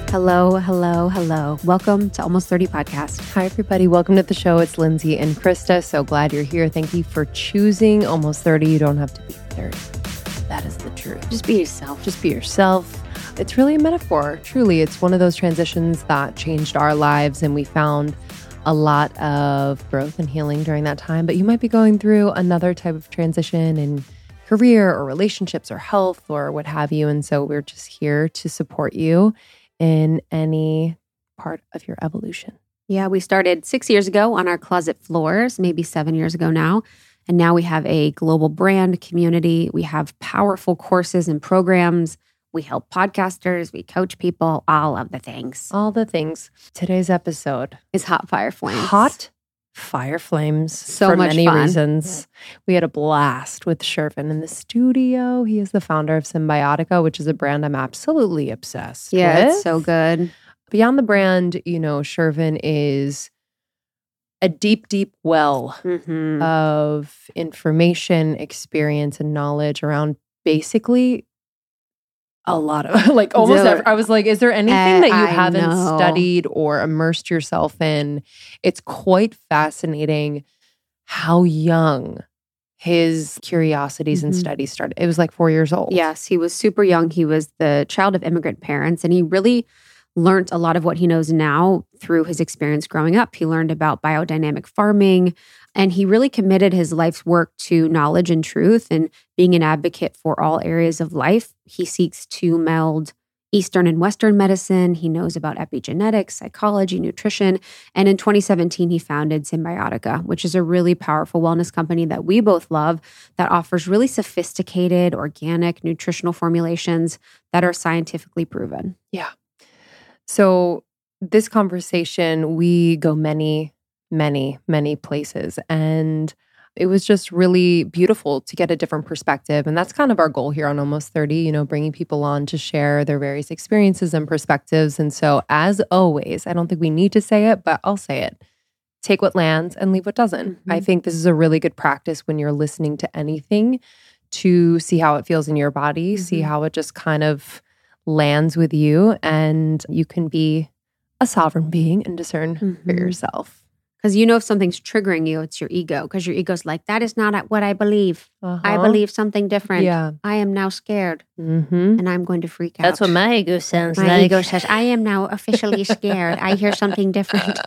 Hello, hello, hello. Welcome to Almost 30 Podcast. Hi, everybody. Welcome to the show. It's Lindsay and Krista. So glad you're here. Thank you for choosing Almost 30. You don't have to be 30. That is the truth. Just be yourself. Just be yourself. It's really a metaphor. Truly, it's one of those transitions that changed our lives, and we found a lot of growth and healing during that time. But you might be going through another type of transition in career or relationships or health or what have you. And so we're just here to support you in any part of your evolution. Yeah, we started 6 years ago on our closet floors, maybe 7 years ago now. And now we have a global brand community. We have powerful courses and programs. We help podcasters. We coach people, all of the things. All the things. Today's episode is Hot Fire Flames. Hot Fire Flames. So for much many fun. reasons. We had a blast with Shervin in the studio. He is the founder of Symbiotica, which is a brand I'm absolutely obsessed with. It's so good. Beyond the brand, Shervin is a deep, deep well of information, experience, and knowledge around basically a lot of almost every, I was like, is there anything that you haven't studied or immersed yourself in? It's quite fascinating how young his curiosities and studies started. It was like 4 years old. Yes, he was super young. He was the child of immigrant parents, and he really learned a lot of what he knows now through his experience growing up. He learned about biodynamic farming, and he really committed his life's work to knowledge and truth and being an advocate for all areas of life. He seeks to meld Eastern and Western medicine. He knows about epigenetics, psychology, nutrition. And in 2017, he founded Symbiotica, which is a really powerful wellness company that we both love that offers really sophisticated, organic, nutritional formulations that are scientifically proven. Yeah. So this conversation, we go many, many, many places. And it was just really beautiful to get a different perspective. And that's kind of our goal here on Almost 30, bringing people on to share their various experiences and perspectives. And so as always, I don't think we need to say it, but I'll say it. Take what lands and leave what doesn't. I think this is a really good practice when you're listening to anything to see how it feels in your body, see how it just kind of lands with you, and you can be a sovereign being and discern for yourself. Because if something's triggering you, it's your ego. Because your ego's like, that is not what I believe. I believe something different. Yeah. I am now scared. And I'm going to freak out. That's what my ego sounds like. My ego says, I am now officially scared. I hear something different.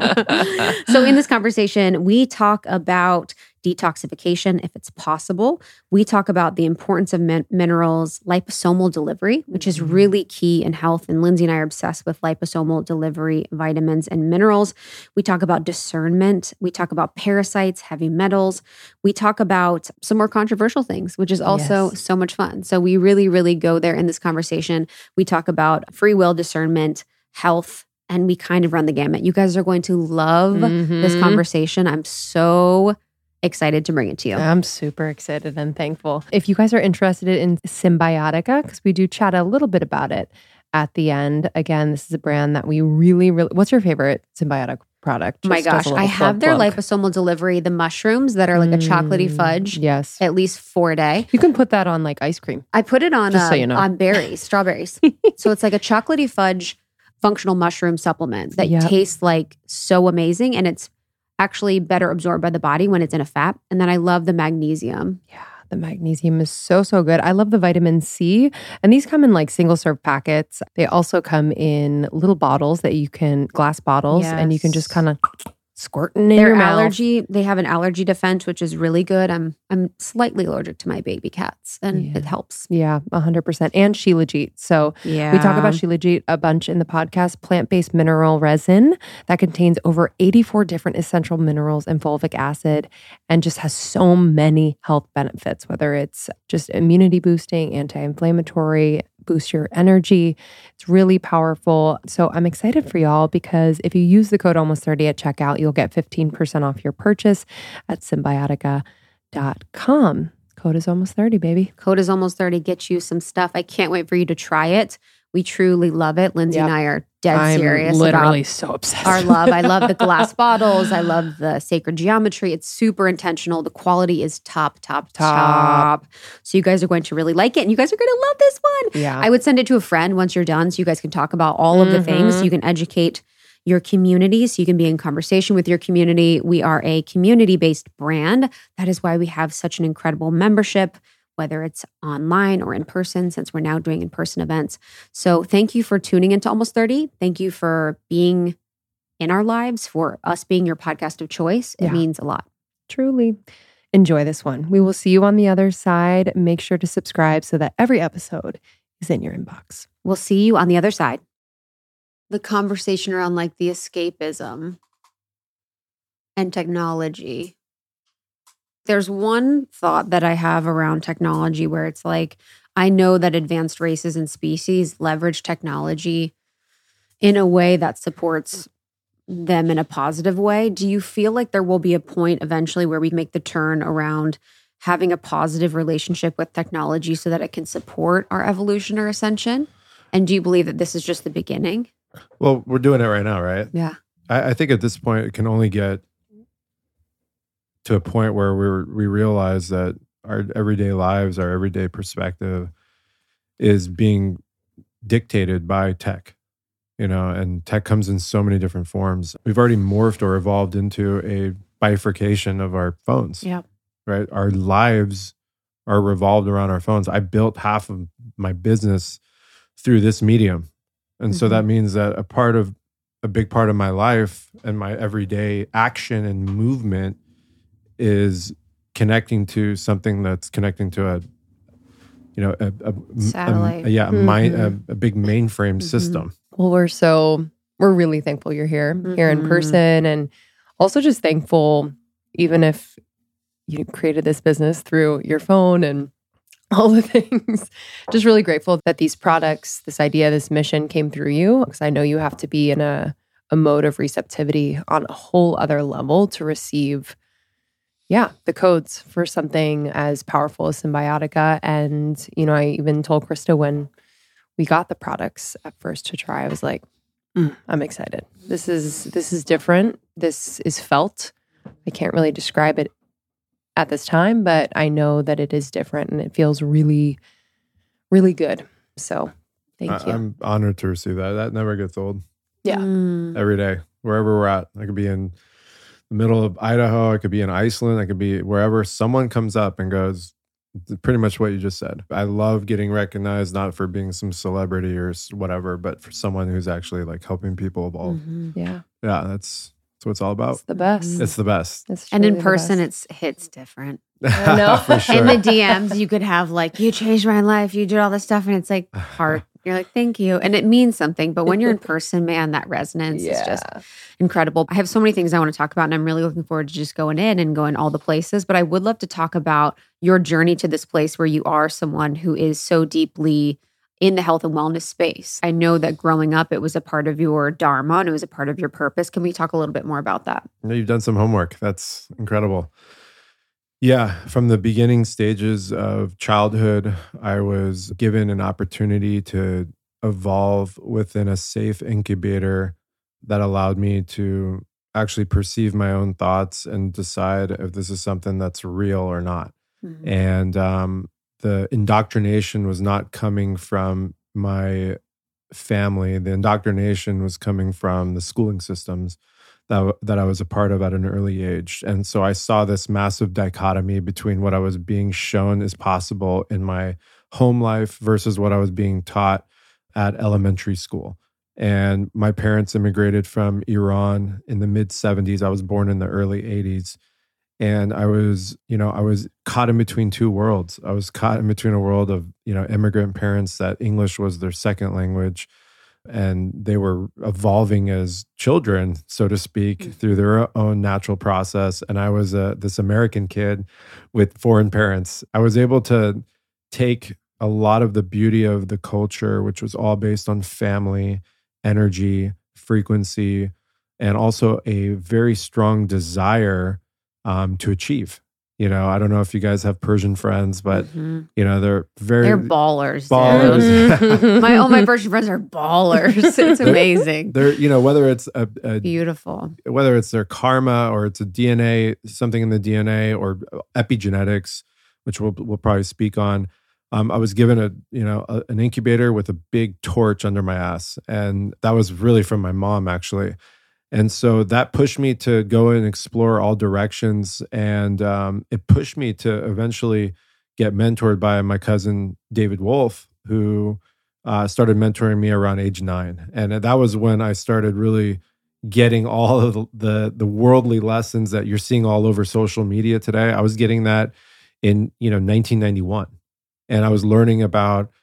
So in this conversation, we talk about detoxification, if it's possible. We talk about the importance of minerals, liposomal delivery, which is really key in health. And Lindsay and I are obsessed with liposomal delivery, vitamins and minerals. We talk about discernment. We talk about parasites, heavy metals. We talk about some more controversial things, which is also so much fun. So we really, really go there in this conversation. We talk about free will, discernment, health, and we kind of run the gamut. You guys are going to love this conversation. I'm so excited to bring it to you. I'm super excited and thankful. If you guys are interested in Symbiotica, because we do chat a little bit about it at the end. Again, this is a brand that we really, really... What's your favorite Symbiotic product? My gosh, I have their liposomal delivery, the mushrooms that are like a chocolatey fudge. Yes. At least 4 a day. You can put that on like ice cream. I put it on, Just so you know. On berries, strawberries. So it's like a chocolatey fudge functional mushroom supplement that tastes like so amazing, and it's actually better absorbed by the body when it's in a fat. And then I love the magnesium. Yeah, the magnesium is so, so good. I love the vitamin C. And these come in like single serve packets. They also come in little bottles that you can, glass bottles, and you can just kind of squirting in your mouth. They have an allergy defense, which is really good. I'm slightly allergic to my baby cats, and it helps. Yeah, 100%. And Shilajit. So we talk about Shilajit a bunch in the podcast, plant-based mineral resin that contains over 84 different essential minerals and fulvic acid, and just has so many health benefits, whether it's just immunity boosting, anti-inflammatory, boost your energy. It's really powerful. So I'm excited for y'all because if you use the code almost30 at checkout, you'll get 15% off your purchase at symbiotica.com. Code is almost 30, baby. Code is almost 30. Get you some stuff. I can't wait for you to try it. We truly love it. Lindsay and I are dead serious literally about so obsessed. our love. I love the glass bottles. I love the sacred geometry. It's super intentional. The quality is top. So you guys are going to really like it, and you guys are going to love this one. Yeah. I would send it to a friend once you're done so you guys can talk about all of the things. So you can educate your community, so you can be in conversation with your community. We are a community-based brand. That is why we have such an incredible membership, whether it's online or in person, since we're now doing in-person events. So thank you for tuning into Almost 30. Thank you for being in our lives, for us being your podcast of choice. It means a lot. Truly. Enjoy this one. We will see you on the other side. Make sure to subscribe so that every episode is in your inbox. We'll see you on the other side. The conversation around like the escapism and technology. There's one thought that I have around technology where it's like, I know that advanced races and species leverage technology in a way that supports them in a positive way. Do you feel like there will be a point eventually where we make the turn around having a positive relationship with technology so that it can support our evolution or ascension? And do you believe that this is just the beginning? Well, we're doing it right now, right? Yeah. I think at this point, it can only get to a point where we realize that our everyday lives, our everyday perspective is being dictated by tech, and tech comes in so many different forms. We've already morphed or evolved into a bifurcation of our phones. Yeah. Right? Our lives are revolved around our phones. I built half of my business through this medium. And so that means that a big part of my life and my everyday action and movement is connecting to something that's connecting to a satellite. A big mainframe system. Well, we're really thankful you're here in person, and also just thankful, even if you created this business through your phone and all the things, just really grateful that these products, this idea, this mission came through you, because I know you have to be in a mode of receptivity on a whole other level to receive the codes for something as powerful as Symbiotica. And, I even told Krista when we got the products at first to try, I was like, I'm excited. This is different. This is felt. I can't really describe it at this time, but I know that it is different and it feels really, really good. So thank you. I'm honored to receive that. That never gets old. Yeah. Every day, wherever we're at. I could be in the middle of Idaho. I could be in Iceland. I could be wherever. Someone comes up and goes, pretty much what you just said. I love getting recognized, not for being some celebrity or whatever, but for someone who's actually like helping people evolve. Yeah. Yeah, that's what it's all about. It's the best. It's the best. And in person, it hits different. I know. For sure. In the DMs, you could have like, you changed my life, you did all this stuff, and it's like heart. You're like, thank you. And it means something. But when you're in person, man, that resonance is just incredible. I have so many things I want to talk about, and I'm really looking forward to just going in and going all the places. But I would love to talk about your journey to this place where you are someone who is so deeply in the health and wellness space. I know that growing up, it was a part of your dharma and it was a part of your purpose. Can we talk a little bit more about that? You've done some homework. That's incredible. Yeah, from the beginning stages of childhood, I was given an opportunity to evolve within a safe incubator that allowed me to actually perceive my own thoughts and decide if this is something that's real or not. And the indoctrination was not coming from my family. The indoctrination was coming from the schooling systems that I was a part of at an early age. And so I saw this massive dichotomy between what I was being shown is possible in my home life versus what I was being taught at elementary school. And my parents immigrated from Iran in the mid 70s. I was born in the early 80s. And I was caught in between two worlds. I was caught in between a world of, immigrant parents that English was their second language, and they were evolving as children, so to speak, through their own natural process. And I was this American kid with foreign parents. I was able to take a lot of the beauty of the culture, which was all based on family, energy, frequency, and also a very strong desire to achieve. I don't know if you guys have Persian friends, but they're they're ballers. Ballers. My Persian friends are ballers. It's amazing. They're whether it's a beautiful, whether it's their karma or it's a DNA, something in the DNA or epigenetics, which we'll probably speak on. I was given an incubator with a big torch under my ass, and that was really from my mom actually. And so that pushed me to go and explore all directions. And it pushed me to eventually get mentored by my cousin, David Wolf, who started mentoring me around age 9. And that was when I started really getting all of the worldly lessons that you're seeing all over social media today. I was getting that in 1991. And I was learning about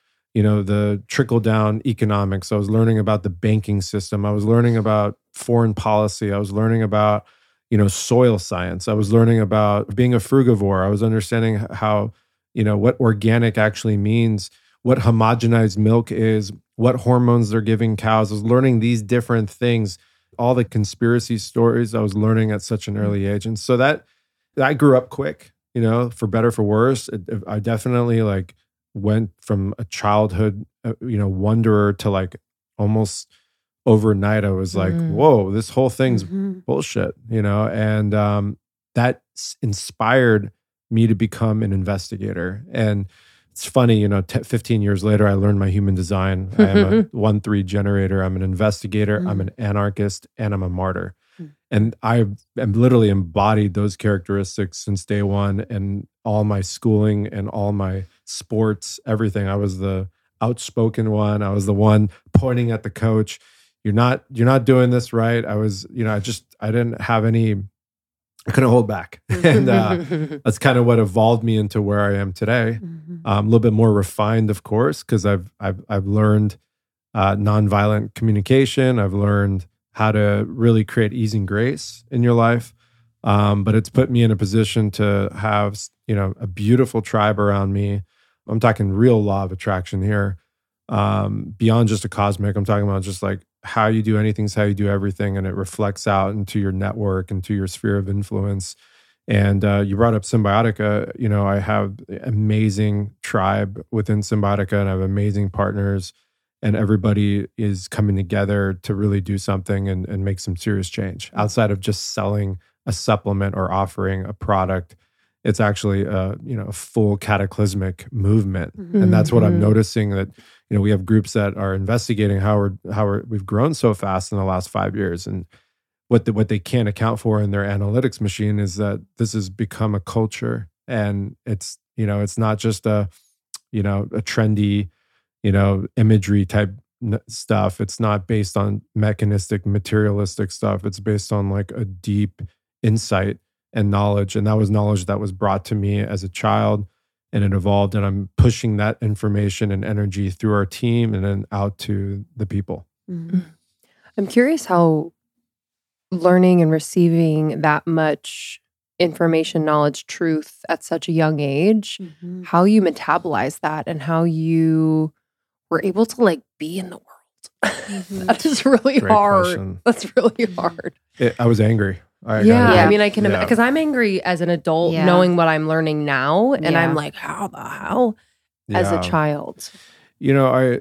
the trickle-down economics. I was learning about the banking system. I was learning about foreign policy. I was learning about, soil science. I was learning about being a frugivore. I was understanding how, what organic actually means, what homogenized milk is, what hormones they're giving cows. I was learning these different things, all the conspiracy stories I was learning at such an early age. And so that I grew up quick, for better, for worse. I definitely went from a childhood, wanderer to almost overnight. I was like, whoa, this whole thing's bullshit, and that inspired me to become an investigator. And it's funny, 15 years later, I learned my human design. I am a 1-3 generator. I'm an investigator. I'm an anarchist, and I'm a martyr. And I've literally embodied those characteristics since day one, and all my schooling and all my sports, everything. I was the outspoken one. I was the one pointing at the coach. You're not doing this right. I was, I didn't have any, I couldn't hold back. And that's kind of what evolved me into where I am today. A little bit more refined, of course, because I've learned nonviolent communication. I've learned how to really create ease and grace in your life. But it's put me in a position to have, a beautiful tribe around me. I'm talking real law of attraction here. Beyond just a cosmic, I'm talking about just how you do anything is how you do everything. And it reflects out into your network, into your sphere of influence. And you brought up Symbiotica. I have an amazing tribe within Symbiotica, and I have amazing partners. And everybody is coming together to really do something and make some serious change outside of just selling a supplement or offering a product. It's actually a full cataclysmic movement. And that's what I'm noticing, that we have groups that are investigating how we've grown so fast in the last 5 years. And what they can't account for in their analytics machine is that this has become a culture. And it's not just a trendy imagery type stuff. It's not based on mechanistic, materialistic stuff. It's based on a deep insight and knowledge. And that was knowledge that was brought to me as a child, and it evolved. And I'm pushing that information and energy through our team and then out to the people. I'm curious how learning and receiving that much information, knowledge, truth at such a young age, how you metabolize that and how you were able to be in the world. That is really Great hard. question. That's really hard. I was angry. I mean, I can imagine, because I'm angry as an adult, Yeah. knowing what I'm learning now, and Yeah. I'm like, how the hell? As a child, it's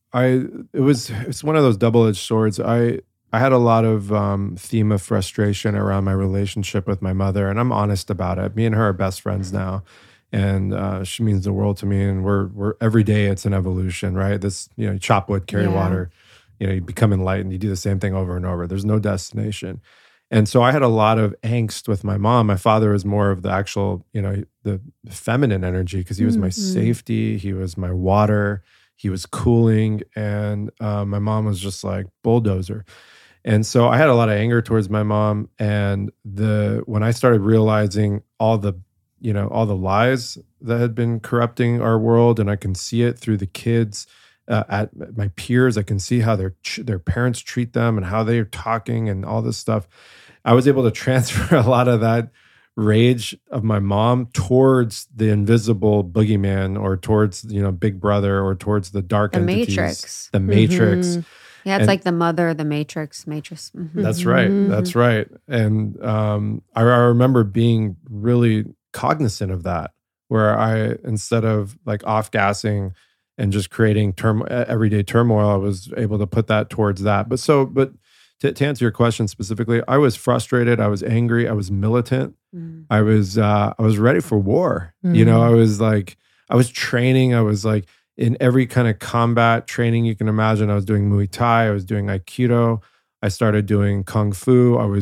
one of those double-edged swords. I had a lot of theme of frustration around my relationship with my mother, and I'm honest about it. Me and her are best friends now, and she means the world to me. And we're every day it's an evolution, right? This, you chop wood, carry water. You become enlightened. You do the same thing over and over. There's no destination. And so I had a lot of angst with my mom. My father was more of the actual, the feminine energy, because he was my safety. He was my water. He was cooling. And my mom was just like bulldozer. And so I had a lot of anger towards my mom. And when I started realizing all the lies that had been corrupting our world, and I can see it through the kids, at my peers, I can see how their parents treat them and how they're talking and all this stuff. I was able to transfer a lot of that rage of my mom towards the invisible boogeyman, or towards Big Brother, or towards the dark entities. Matrix. The Matrix. Yeah, it's like the mother, the Matrix. That's right. That's right. And I remember being really cognizant of that, where I, instead of like off gassing and just creating everyday turmoil, I was able to put that towards that. But to answer your question specifically, I was frustrated. I was angry. I was militant. I was ready for war. You know, I was training. I was like in every kind of combat training you can imagine. I was doing Muay Thai. I was doing Aikido. I started doing Kung Fu. I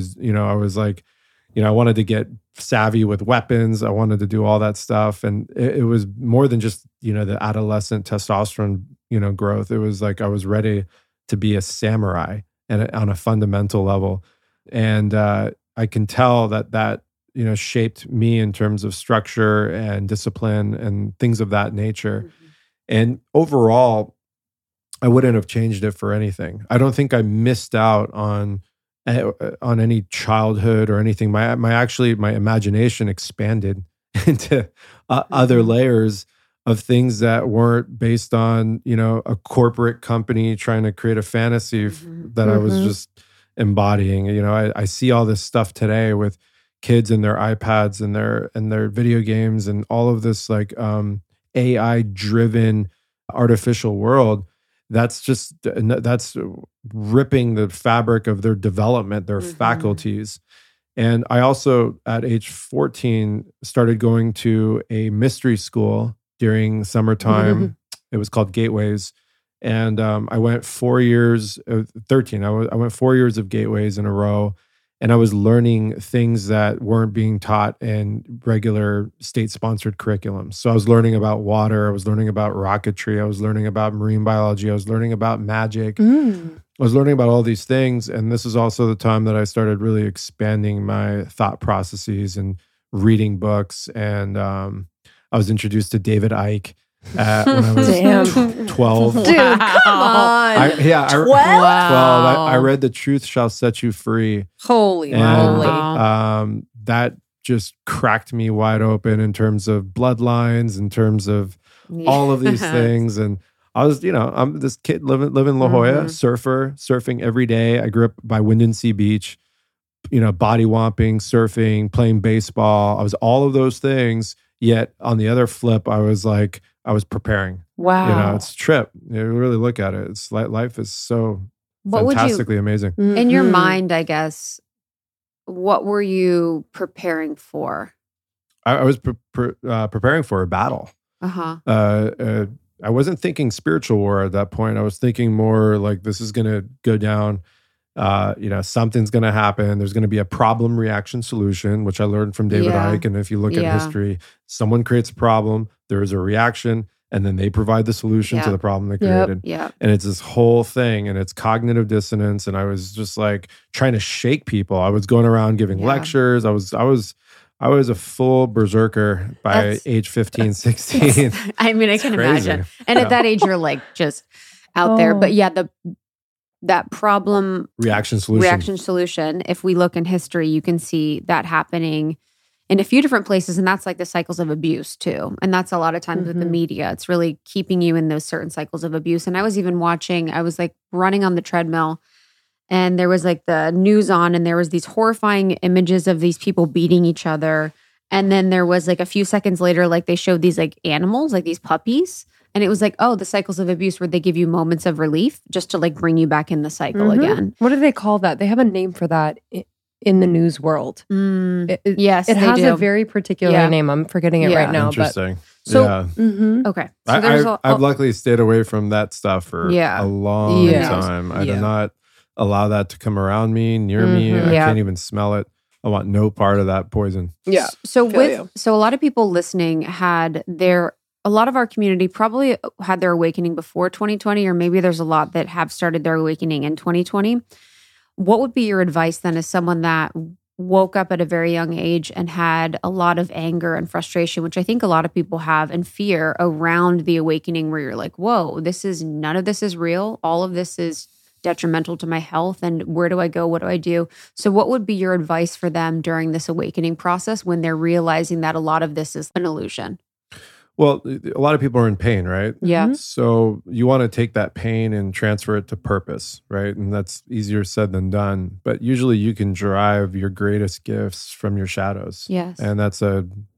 wanted to get savvy with weapons. I wanted to do all that stuff. And it was more than just, the adolescent testosterone, growth. It was like I was ready to be a samurai and on a fundamental level. And I can tell that shaped me in terms of structure and discipline and things of that nature. And overall, I wouldn't have changed it for anything. I don't think I missed out on any childhood or anything. My imagination expanded into other layers of things that weren't based on, a corporate company trying to create a fantasy that I was just embodying. I see all this stuff today with kids and their iPads and their video games and all of this like AI driven artificial world. That's ripping the fabric of their development, their faculties. And I also, at age 14, started going to a mystery school during summertime. It was called Gateways. And I went 4 years, 13. I went 4 years of Gateways in a row. And I was learning things that weren't being taught in regular state-sponsored curriculums. So I was learning about water. I was learning about rocketry. I was learning about marine biology. I was learning about magic. I was learning about all these things. And this is also the time that I started really expanding my thought processes and reading books. And I was introduced to David Icke when I was 12. Dude, come on. 12? I read The Truth Shall Set You Free. Holy moly. That just cracked me wide open in terms of bloodlines, in terms of all of these things. And I was, I'm this kid living in La Jolla, surfing every day. I grew up by Windansea Beach, body womping, surfing, playing baseball. I was all of those things. Yet on the other flip, I was preparing. Wow. It's a trip. You really look at it. It's like life is so fantastically amazing. In your mind, I guess, what were you preparing for? I was preparing for a battle. I wasn't thinking spiritual war at that point. I was thinking more like this is going to go down. Something's going to happen. There's going to be a problem, reaction, solution, which I learned from David Icke. And if you look at history, someone creates a problem, there is a reaction, and then they provide the solution to the problem they created. And it's this whole thing, and it's cognitive dissonance. And I was just like trying to shake people. I was going around giving lectures. I was a full berserker by age 15, 16. I mean, I can imagine. And at that age, you're like just out there. But that problem reaction solution. If we look in history, you can see that happening in a few different places. And that's like the cycles of abuse too. And that's a lot of times with the media. It's really keeping you in those certain cycles of abuse. And I was even I was like running on the treadmill, and there was like the news on, and there was these horrifying images of these people beating each other. And then there was like a few seconds later, like they showed these like animals, like these puppies. And it was like, the cycles of abuse where they give you moments of relief just to like bring you back in the cycle again. What do they call that? They have a name for that in the news world. Yes, it has a very particular name. I'm forgetting it right now. Interesting. Okay. So I've luckily stayed away from that stuff for a long time. I do not allow that to come around me, near me. I can't even smell it. I want no part of that poison. Yeah. So a lot of people listening a lot of our community probably had their awakening before 2020, or maybe there's a lot that have started their awakening in 2020. What would be your advice then as someone that woke up at a very young age and had a lot of anger and frustration, which I think a lot of people have, and fear around the awakening, where you're like, whoa, none of this is real. All of this is detrimental to my health. And where do I go? What do I do? So what would be your advice for them during this awakening process when they're realizing that a lot of this is an illusion? Well, a lot of people are in pain, right? Yeah. So you want to take that pain and transfer it to purpose, right? And that's easier said than done. But usually you can derive your greatest gifts from your shadows. Yes. And that's a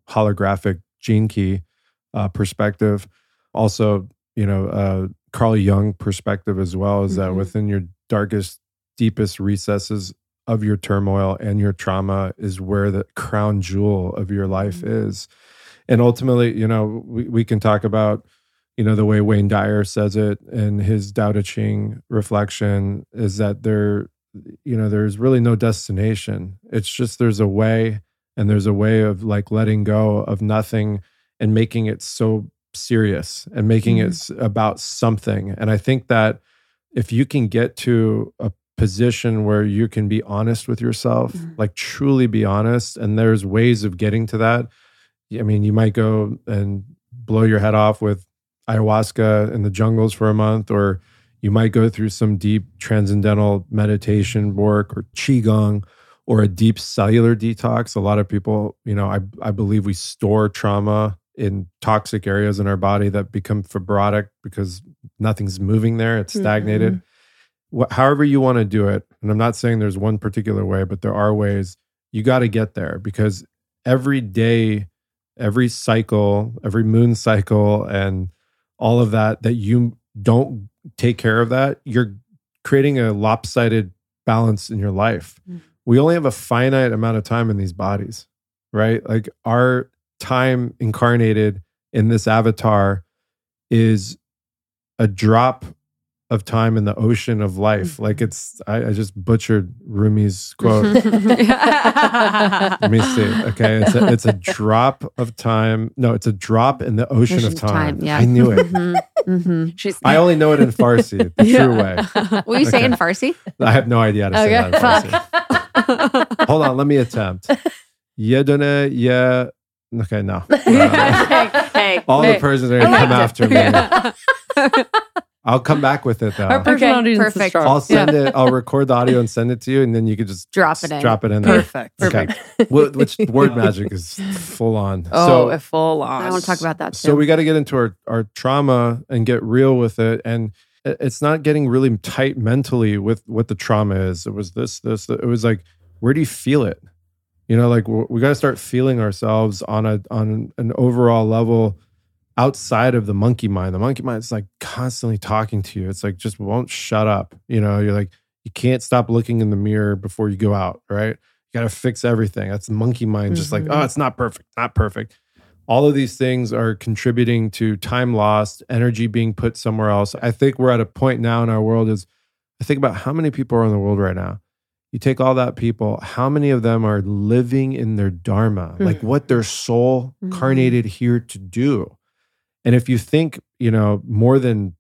holographic gene key perspective. Also, Carl Jung perspective as well is that within your darkest, deepest recesses of your turmoil and your trauma is where the crown jewel of your life is. And ultimately, we can talk about, the way Wayne Dyer says it in his Tao Te Ching reflection is that there's really no destination. It's just there's a way, and there's a way of like letting go of nothing and making it so serious and making it about something. And I think that if you can get to a position where you can be honest with yourself, like truly be honest, and there's ways of getting to that. I mean, you might go and blow your head off with ayahuasca in the jungles for a month, or you might go through some deep transcendental meditation work or qigong or a deep cellular detox. A lot of people, I believe we store trauma in toxic areas in our body that become fibrotic because nothing's moving there. It's stagnated. However you want to do it, and I'm not saying there's one particular way, but there are ways. You got to get there, because every day, every cycle, every moon cycle, and all of that you don't take care of that, you're creating a lopsided balance in your life. We only have a finite amount of time in these bodies, right? Like our time incarnated in this avatar is a drop of time in the ocean of life. Like I just butchered Rumi's quote. Let me see. Okay. It's a drop of time. No, it's a drop in the ocean of time. Yeah. I knew it. I only know it in Farsi, the true way. Will you say in Farsi? I have no idea how to say that in Farsi. Hold on. Let me attempt. Yedone, yeah. Okay, no. All the Persians are going to come after me. I'll come back with it though. Our personal audience is perfect. strong. I'll send it. I'll record the audio and send it to you, and then you could just drop it in. there. Perfect. Okay. Which word magic is full on. Full on. I want to talk about that too. So we got to get into our trauma and get real with it. And it's not getting really tight mentally with what the trauma is. It was this. It was like, where do you feel it? Like we got to start feeling ourselves on an overall level outside of the monkey mind. The monkey mind is like constantly talking to you. It's like just won't shut up. You're like, you can't stop looking in the mirror before you go out, right? You got to fix everything. That's the monkey mind, just like, oh, it's not perfect. All of these things are contributing to time lost, energy being put somewhere else. I think we're at a point now in our world I think about how many people are in the world right now. You take all that people, how many of them are living in their dharma, like what their soul incarnated here to do? And if you think, more than,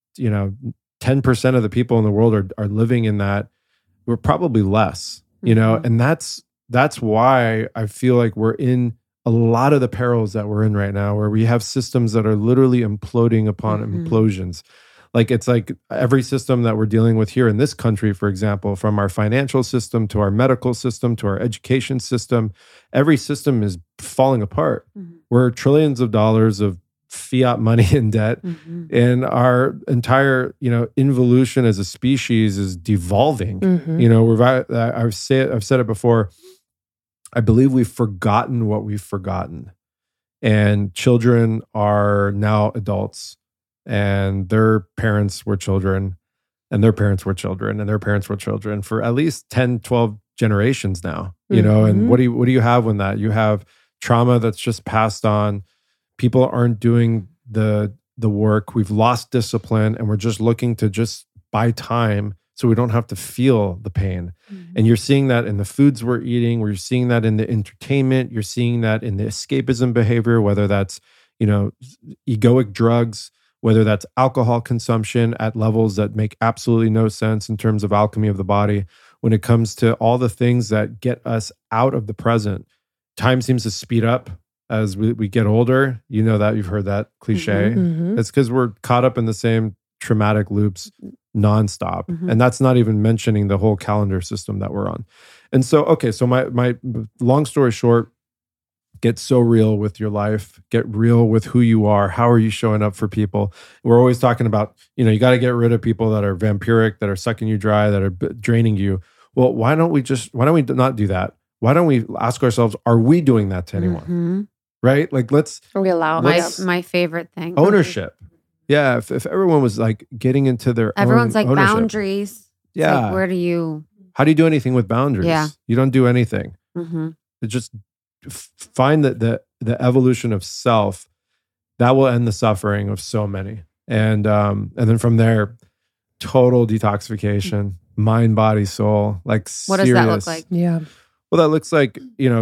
10% of the people in the world are living in that, we're probably less, and that's why I feel like we're in a lot of the perils that we're in right now, where we have systems that are literally imploding upon implosions. Like it's like every system that we're dealing with here in this country, for example, from our financial system to our medical system to our education system, every system is falling apart. We're trillions of dollars of fiat money in debt, and our entire involution as a species is devolving. I've said it before. I believe we've forgotten what we've forgotten, and children are now adults, and their parents were children, and their parents were children, and their parents were children for at least 10, 12 generations now. And what do you have when that? You have trauma that's just passed on. People aren't doing the work. We've lost discipline, and we're just looking to just buy time so we don't have to feel the pain. And you're seeing that in the foods we're eating. You're seeing that in the entertainment. You're seeing that in the escapism behavior, whether that's, egoic drugs, whether that's alcohol consumption at levels that make absolutely no sense in terms of alchemy of the body. When it comes to all the things that get us out of the present, time seems to speed up as we get older. That you've heard that cliche. It's because we're caught up in the same traumatic loops nonstop. And that's not even mentioning the whole calendar system that we're on. And so, okay, so my long story short, get so real with your life, get real with who you are. How are you showing up for people? We're always talking about, you got to get rid of people that are vampiric, that are sucking you dry, that are draining you. Well, why don't we not do that? Why don't we ask ourselves, are we doing that to anyone? right? Like We allow my favorite thing. ownership. Yeah, if everyone was like getting into their Everyone's own like ownership. boundaries. It's Yeah. like, where do you? How do you do anything with boundaries? Yeah. You don't do anything. Mhm. It just find that the evolution of self that will end the suffering of so many, and then from there, total detoxification, mind, body, soul. Like, What does that look serious. like? Yeah. Well, that looks like,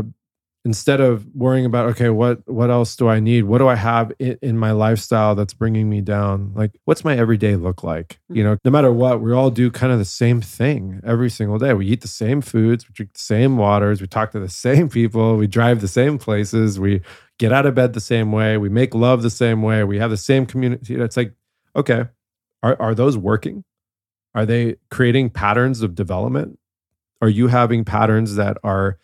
instead of worrying about, okay, what else do I need? What do I have in my lifestyle that's bringing me down? Like, what's my everyday look like? No matter what, we all do kind of the same thing every single day. We eat the same foods, we drink the same waters, we talk to the same people, we drive the same places, we get out of bed the same way, we make love the same way, we have the same community. It's like, okay, are those working? Are they creating patterns of development? Are you having patterns that are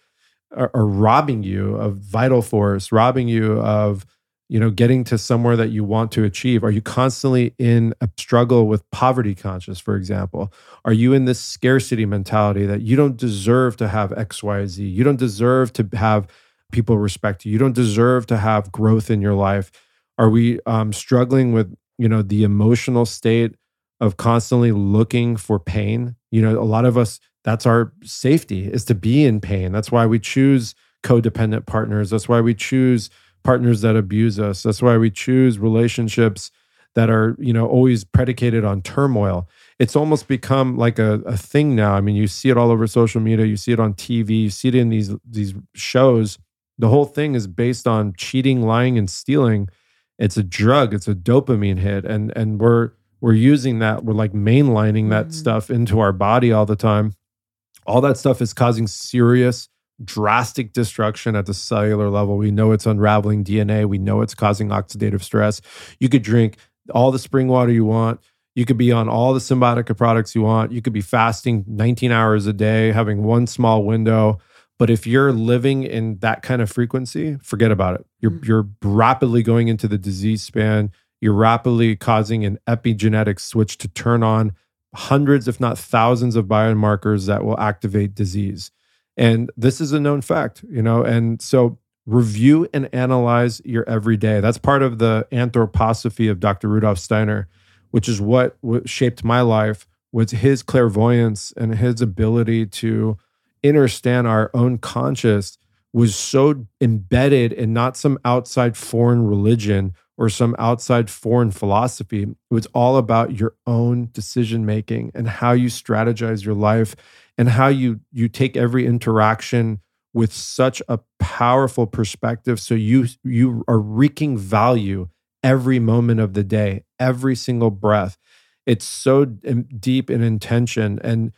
robbing you of vital force, robbing you of, getting to somewhere that you want to achieve? Are you constantly in a struggle with poverty conscious, for example? Are you in this scarcity mentality that you don't deserve to have X, Y, Z? You don't deserve to have people respect you. You don't deserve to have growth in your life. Are we struggling with, the emotional state of constantly looking for pain? A lot of us, that's our safety, is to be in pain. That's why we choose codependent partners. That's why we choose partners that abuse us. That's why we choose relationships that are, always predicated on turmoil. It's almost become like a thing now. I mean, you see it all over social media. You see it on TV. You see it in these shows. The whole thing is based on cheating, lying, and stealing. It's a drug. It's a dopamine hit. And we're using that. We're like mainlining that stuff into our body all the time. All that stuff is causing serious, drastic destruction at the cellular level. We know it's unraveling DNA. We know it's causing oxidative stress. You could drink all the spring water you want. You could be on all the Symbiotica products you want. You could be fasting 19 hours a day, having one small window. But if you're living in that kind of frequency, forget about it. You're rapidly going into the disease span. You're rapidly causing an epigenetic switch to turn on hundreds, if not thousands, of biomarkers that will activate disease. And this is a known fact, and so review and analyze your everyday. That's part of the anthroposophy of Dr. Rudolf Steiner, which is what shaped my life, was his clairvoyance and his ability to understand our own conscious was so embedded in not some outside foreign religion or some outside foreign philosophy. It was all about your own decision-making and how you strategize your life and how you take every interaction with such a powerful perspective. So you are wreaking value every moment of the day, every single breath. It's so deep in intention. And,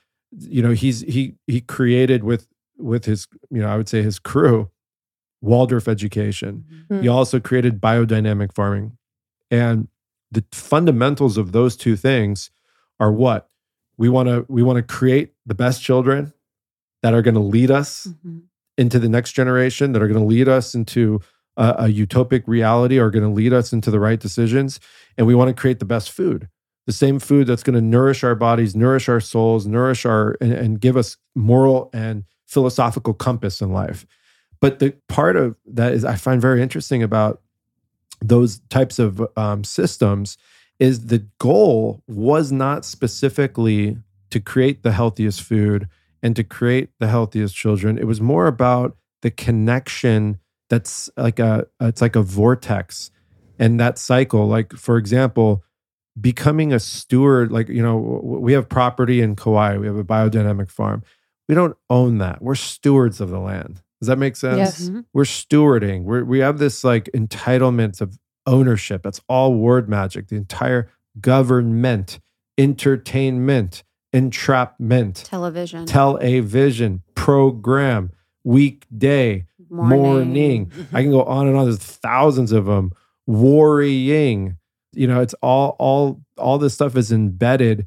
he created with his, I would say his crew, Waldorf education. He also created biodynamic farming. And the fundamentals of those two things are what? We want to create the best children that are going to lead us into the next generation, that are going to lead us into a utopic reality, are going to lead us into the right decisions. And we want to create the best food, the same food that's going to nourish our bodies, nourish our souls, nourish and give us moral and philosophical compass in life. But the part of that is I find very interesting about those types of systems is the goal was not specifically to create the healthiest food and to create the healthiest children. It was more about the connection that's it's like a vortex, and that cycle. Like, for example, becoming a steward, we have property in Kauai, we have a biodynamic farm. We don't own that. We're stewards of the land. Does that make sense? Yes. We're stewarding. We have this entitlement of ownership. That's all word magic. The entire government, entertainment, entrapment, television, program, weekday, morning. I can go on and on. There's thousands of them. Worrying. It's all this stuff is embedded.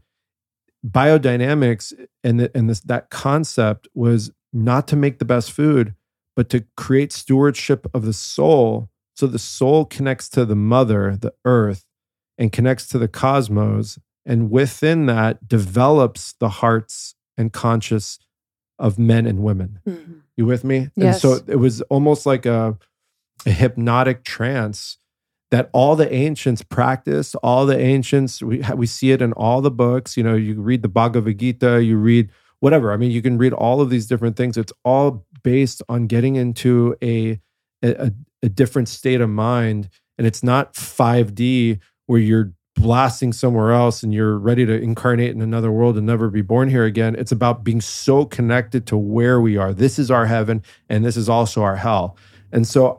Biodynamics and that concept was not to make the best food, but to create stewardship of the soul. So the soul connects to the mother, the earth, and connects to the cosmos. And within that develops the hearts and conscious of men and women. You with me? Yes. And so it was almost like a a hypnotic trance that all the ancients practiced. All the ancients, we see it in all the books. You read the Bhagavad Gita, you read whatever. I mean, you can read all of these different things. It's all based on getting into a different state of mind. And it's not 5D where you're blasting somewhere else and you're ready to incarnate in another world and never be born here again. It's about being so connected to where we are. This is our heaven and this is also our hell. And so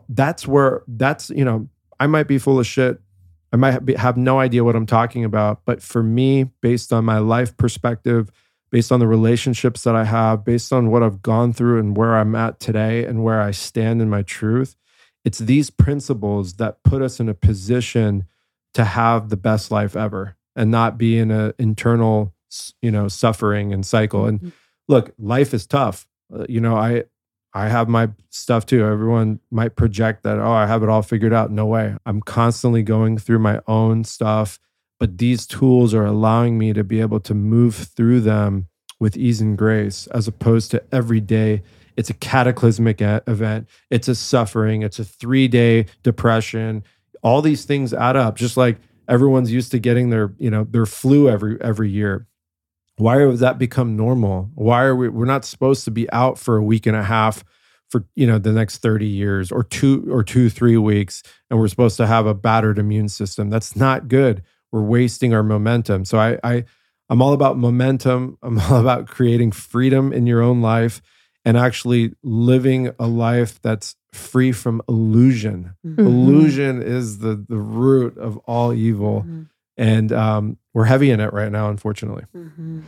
I might be full of shit. I might have no idea what I'm talking about. But for me, based on my life perspective, based on the relationships that I have, based on what I've gone through and where I'm at today and where I stand in my truth, it's these principles that put us in a position to have the best life ever and not be in an internal, suffering and cycle. And look, life is tough. I have my stuff too. Everyone might project that, I have it all figured out. No way. I'm constantly going through my own stuff, but these tools are allowing me to be able to move through them with ease and grace, as opposed to every day. It's a cataclysmic event. It's a suffering. It's a 3-day depression. All these things add up, just like everyone's used to getting their flu every year. Why has that become normal? Why are we're not supposed to be out for a week and a half for the next 30 years or 3 weeks, and we're supposed to have a battered immune system? That's not good. We're wasting our momentum. So I'm all about momentum. I'm all about creating freedom in your own life and actually living a life that's free from illusion. Mm-hmm. Illusion is the root of all evil. Mm-hmm. And we're heavy in it right now, unfortunately. Mm-hmm.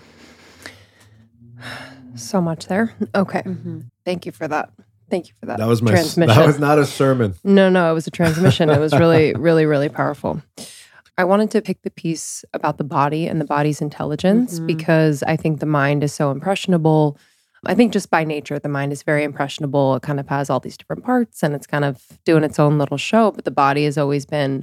So much there. Okay. Mm-hmm. Thank you for that. That was my transmission. That was not a sermon. No, it was a transmission. It was really, really, really powerful. I wanted to pick the piece about the body and the body's intelligence because I think the mind is so impressionable. I think just by nature, the mind is very impressionable. It kind of has all these different parts and it's kind of doing its own little show. But the body has always been,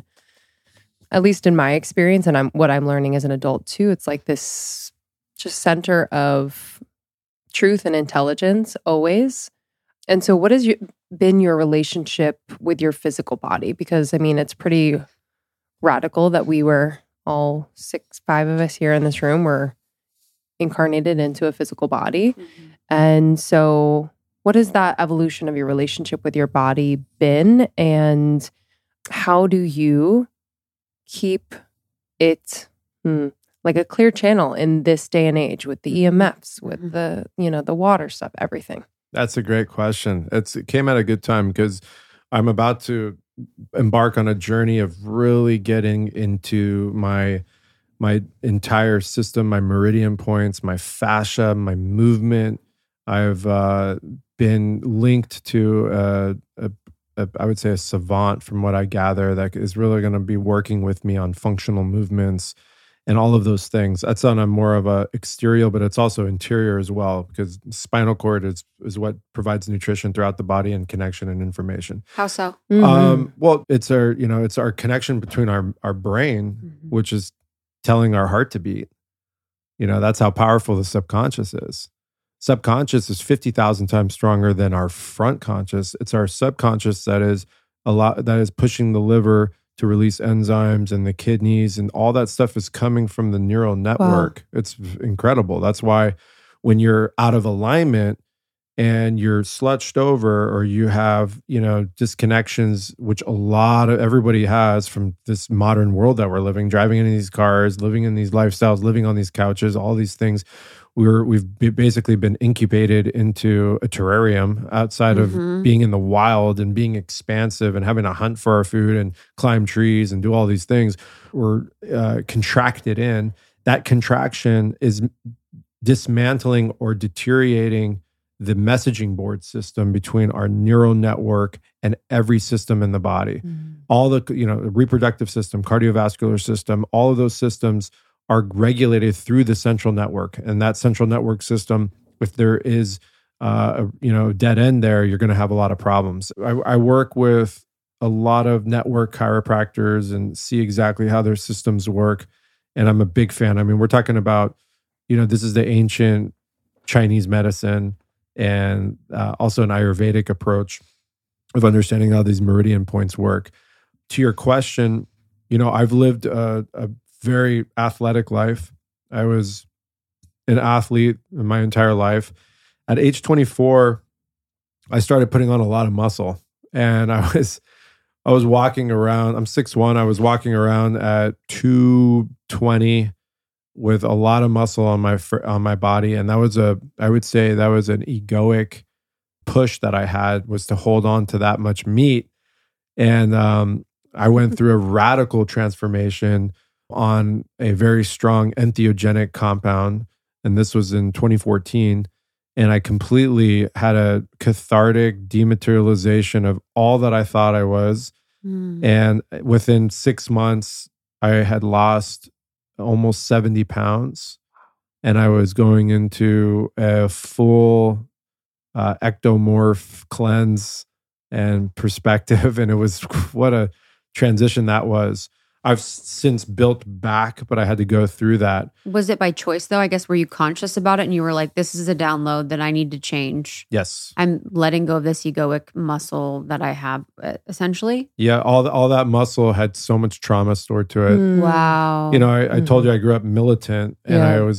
at least in my experience, and what I'm learning as an adult too, it's like this just center of truth and intelligence always. And so what has been your relationship with your physical body? Because I mean, it's pretty radical that we were all 5 of us here in this room were incarnated into a physical body. Mm-hmm. And so what has that evolution of your relationship with your body been? And how do you keep it like a clear channel in this day and age with the EMFs, with the water stuff, everything? That's a great question. It came at a good time because I'm about to embark on a journey of really getting into my entire system, my meridian points, my fascia, my movement. I've been linked to I would say a savant, from what I gather, that is really going to be working with me on functional movements and all of those things. That's on a more of a exterior, but it's also interior as well, because spinal cord is what provides nutrition throughout the body and connection and information. How so? Well, it's our connection between our brain, which is telling our heart to beat. That's how powerful the subconscious is. Subconscious is 50,000 times stronger than our front conscious. It's our subconscious that is pushing the liver to release enzymes, and the kidneys, and all that stuff is coming from the neural network. Wow. It's incredible. That's why when you're out of alignment and you're sludged over, or you have, disconnections, which everybody has from this modern world that we're living, driving in these cars, living in these lifestyles, living on these couches, all these things. We've basically been incubated into a terrarium outside of being in the wild and being expansive and having to hunt for our food and climb trees and do all these things. We're contracted in. That contraction is dismantling or deteriorating the messaging board system between our neural network and every system in the body. All the reproductive system, cardiovascular system, all of those systems are regulated through the central network. And that central network system, if there is a dead end there, you're going to have a lot of problems. I work with a lot of network chiropractors and see exactly how their systems work. And I'm a big fan. I mean, we're talking about, this is the ancient Chinese medicine and also an Ayurvedic approach. of understanding how these meridian points work. To your question, I've lived a very athletic life. I was an athlete in my entire life. At age 24, I started putting on a lot of muscle, and I was walking around. I'm 6'1". I was walking around at 220 with a lot of muscle on my body, and I would say that was an egoic push that I had, was to hold on to that much meat. And I went through a radical transformation on a very strong entheogenic compound, and this was in 2014. And I completely had a cathartic dematerialization of all that I thought I was. And within 6 months, I had lost almost 70 pounds. And I was going into a full ectomorph cleanse and perspective. And it was, what a transition that was. I've since built back, but I had to go through that. Was it by choice though? I guess, were you conscious about it and you were like, this is a download that I need to change? Yes. I'm letting go of this egoic muscle that I have, essentially? Yeah, all that muscle had so much trauma stored to it. Wow. I told you I grew up militant, and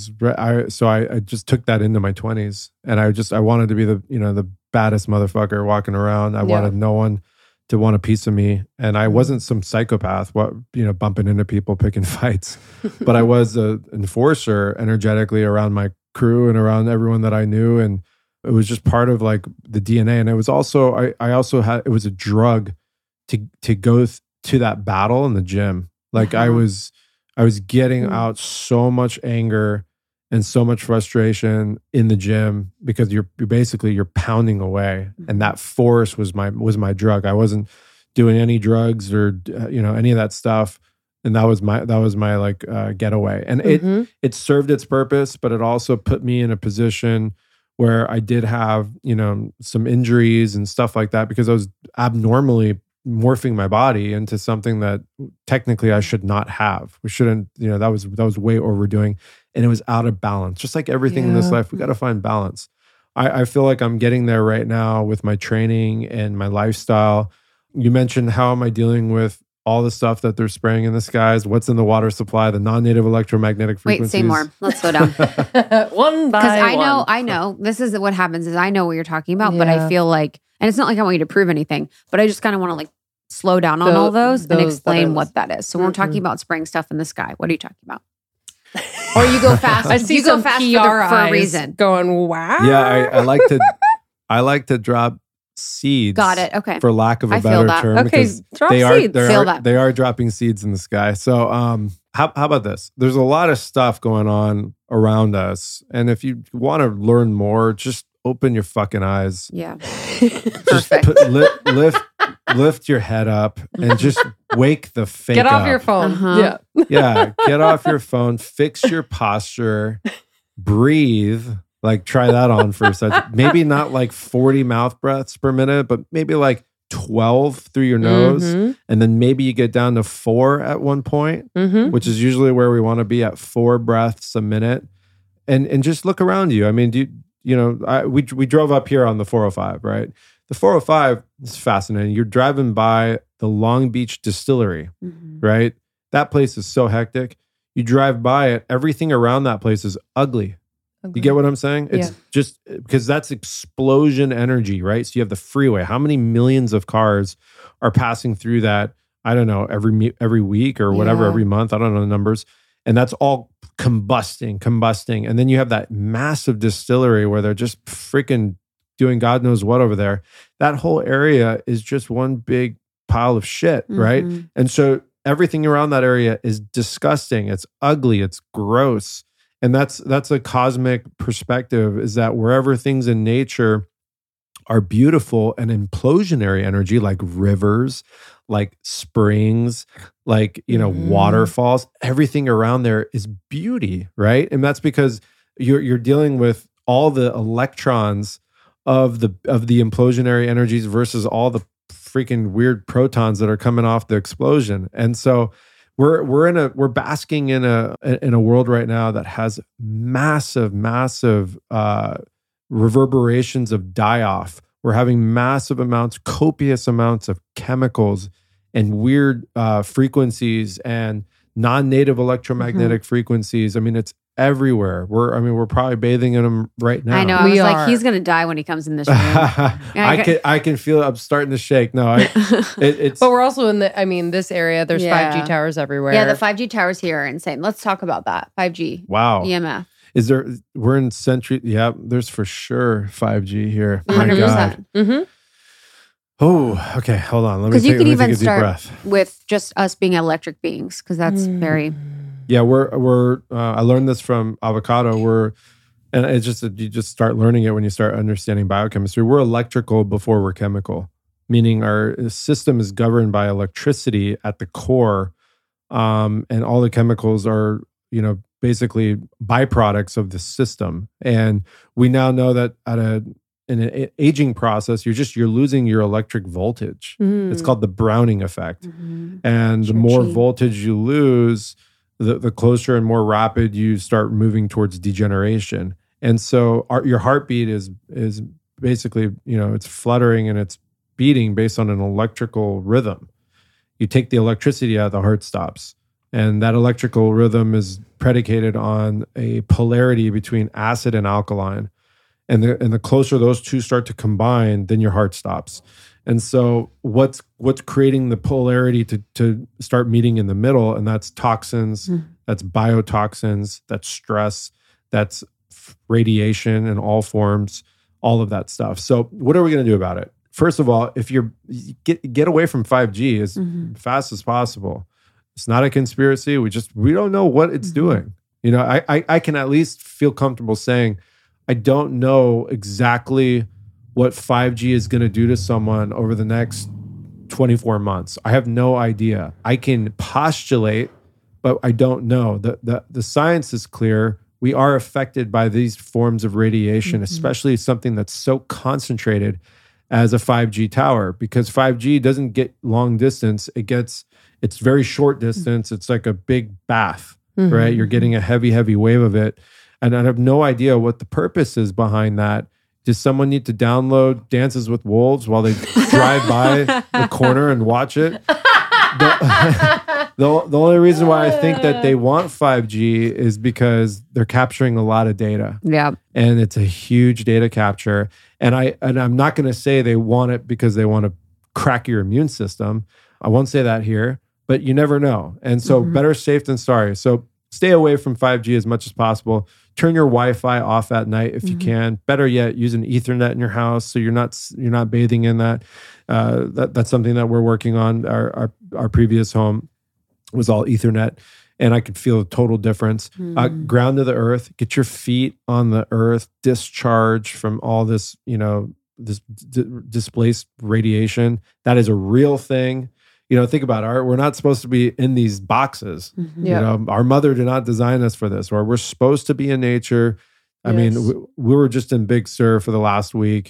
I just took that into my 20s, and I wanted to be the baddest motherfucker walking around. I wanted no one to want a piece of me. And I wasn't some psychopath, bumping into people, picking fights, but I was an enforcer energetically around my crew and around everyone that I knew. And it was just part of like the DNA. And it was also, I also had, it was a drug to go to that battle in the gym. Like I was getting out so much anger and so much frustration in the gym because you're pounding away, and that force was my drug. I wasn't doing any drugs or any of that stuff, and that was my like getaway. And it served its purpose, but it also put me in a position where I did have some injuries and stuff like that because I was abnormally morphing my body into something that technically I should not have. We shouldn't, that was way overdoing, and it was out of balance. Just like everything in this life, we got to find balance. I feel like I'm getting there right now with my training and my lifestyle. You mentioned, how am I dealing with all the stuff that they're spraying in the skies? What's in the water supply, the non-native electromagnetic frequencies? Wait, say more. Let's slow down. One by one. I know. This is what happens is I know what you're talking about, but I feel like, and it's not like I want you to prove anything, but I just kind of want to like slow down on all those and explain what that is. So when we're talking about spraying stuff in the sky, what are you talking about? Or you go fast. I see you some go fast PR for a reason. Going, wow. Yeah, I like to drop seeds. Got it. Okay. For lack of a better term. Okay, drop seeds. They are dropping seeds in the sky. So how about this? There's a lot of stuff going on around us. And if you want to learn more, just open your fucking eyes. Yeah. Just lift your head up and just wake the fake up. Get off your phone. Yeah. Get off your phone. Fix your posture. Breathe. Like try that on for a second. Maybe not like 40 mouth breaths per minute, but maybe like 12 through your nose. And then maybe you get down to 4 at one point, which is usually where we want to be, at 4 breaths a minute. And just look around you. I mean, we drove up here on the 405, right? The 405 is fascinating. You're driving by the Long Beach Distillery, right? That place is so hectic. You drive by it, everything around that place is ugly. You get what I'm saying? It's just because that's explosion energy, right? So you have the freeway. How many millions of cars are passing through that? I don't know, every week or whatever, every month. I don't know the numbers. And that's all combusting. And then you have that massive distillery where they're just freaking doing God knows what over there. That whole area is just one big pile of shit, right? And so everything around that area is disgusting. It's ugly. It's gross. And that's a cosmic perspective, is that wherever things in nature are beautiful and implosionary energy, like rivers, like springs, like, waterfalls, everything around there is beauty, right? And that's because you're dealing with all the electrons of the implosionary energies versus all the freaking weird protons that are coming off the explosion. And so we're basking in a world right now that has massive reverberations of die-off, We're having massive amounts, copious amounts of chemicals and weird frequencies and non-native electromagnetic frequencies. I mean, it's everywhere. We're probably bathing in them right now. I know. I was like, he's going to die when he comes in this room. I can feel it. I'm starting to shake. No, it's. But we're also in this area. There's 5G towers everywhere. Yeah, the 5G towers here are insane. Let's talk about that. 5G. Wow. EMF. We're in Century. Yeah, there's for sure 5G here. 100%. Mm-hmm. Oh, okay. Hold on. Let me Because you could even take a deep start breath. with just us being electric beings, because that's very. Yeah, we're. I learned this from Avocado. And it's just that you just start learning it when you start understanding biochemistry. We're electrical before we're chemical, meaning our system is governed by electricity at the core, and all the chemicals are, basically byproducts of the system. And we now know that in an aging process, you're losing your electric voltage. It's called the Browning effect. And the more voltage you lose, the closer and more rapid you start moving towards degeneration. And so your heartbeat is basically, it's fluttering and it's beating based on an electrical rhythm. You take the electricity out, the heart stops. And that electrical rhythm is predicated on a polarity between acid and alkaline. And the closer those two start to combine, then your heart stops. And so what's creating the polarity to start meeting in the middle? And that's toxins, that's biotoxins, that's stress, that's radiation in all forms, all of that stuff. So what are we going to do about it? First of all, if you get away from 5G as fast as possible. It's not a conspiracy. We don't know what it's doing. I can at least feel comfortable saying, I don't know exactly what 5G is going to do to someone over the next 24 months. I have no idea. I can postulate, but I don't know. The science is clear. We are affected by these forms of radiation, especially something that's so concentrated as a 5G tower, because 5G doesn't get long distance. It's very short distance. It's like a big bath, right? You're getting a heavy, heavy wave of it. And I have no idea what the purpose is behind that. Does someone need to download Dances with Wolves while they drive by the corner and watch it? The only reason why I think that they want 5G is because they're capturing a lot of data. Yeah. And it's a huge data capture. And I'm not going to say they want it because they want to crack your immune system. I won't say that here, but you never know. And so better safe than sorry. So stay away from 5G as much as possible. Turn your Wi-Fi off at night if you can. Better yet, use an Ethernet in your house so you're not bathing in that. That's something that we're working on. Our previous home was all Ethernet, and I could feel a total difference. Ground to the earth. Get your feet on the earth. Discharge from all this, this displaced radiation. That is a real thing. Think about it. We're not supposed to be in these boxes. Our mother did not design us for this. Or we're supposed to be in nature. I mean, we were just in Big Sur for the last week,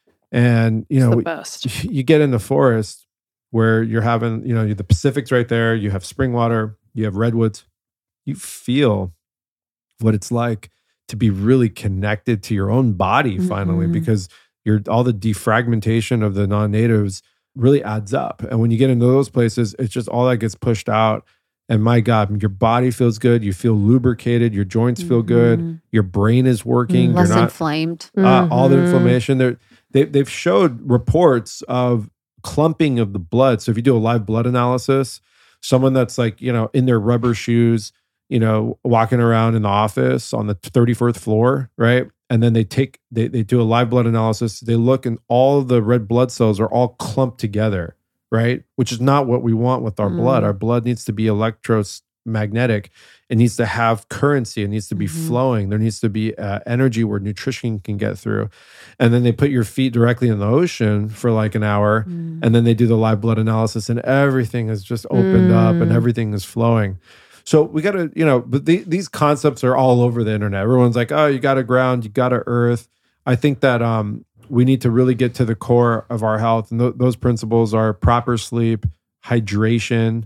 and the best. You get in the forest where you're having, the Pacific's right there. You have spring water. You have redwoods. You feel what it's like to be really connected to your own body finally, because all the defragmentation of the non-natives really adds up. And when you get into those places, it's just all that gets pushed out. And my God, your body feels good. You feel lubricated. Your joints feel good. Your brain is working. Less You're not inflamed. All the inflammation. They've showed reports of clumping of the blood. So if you do a live blood analysis, someone that's like, in their rubber shoes, walking around in the office on the 34th floor, right? And then they do a live blood analysis. They look and all the red blood cells are all clumped together, right? Which is not what we want with our blood. Our blood needs to be electromagnetic. It needs to have currency. It needs to be flowing. There needs to be energy where nutrition can get through. And then they put your feet directly in the ocean for like an hour. And then they do the live blood analysis and everything is just opened up and everything is flowing. So we got to, but these concepts are all over the internet. Everyone's like, oh, you got to ground, you got to earth. I think that we need to really get to the core of our health. And those principles are proper sleep, hydration,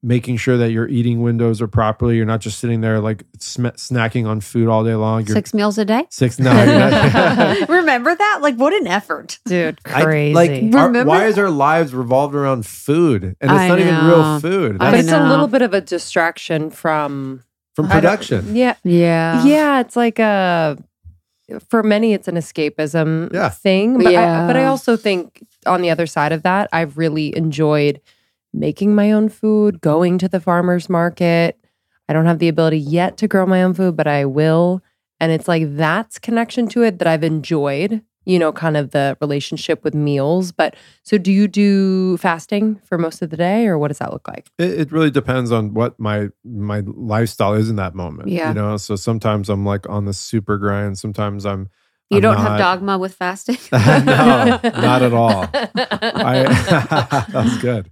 making sure that your eating windows are properly. You're not just sitting there like snacking on food all day long. You're 6 meals a day? Remember that? Like, what an effort. Dude, crazy. Why is our lives revolved around food? And it's not even real food. But it's a little bit of a distraction from production. Yeah. It's like for many, it's an escapism thing. But I also think on the other side of that, I've really enjoyed making my own food, going to the farmer's market. I don't have the ability yet to grow my own food, but I will. And it's like that's connection to it that I've enjoyed, kind of the relationship with meals. But so do you do fasting for most of the day, or what does that look like? It really depends on what my lifestyle is in that moment. Yeah. So sometimes I'm like on the super grind. Sometimes You don't have dogma with fasting? No, not at all. That was good.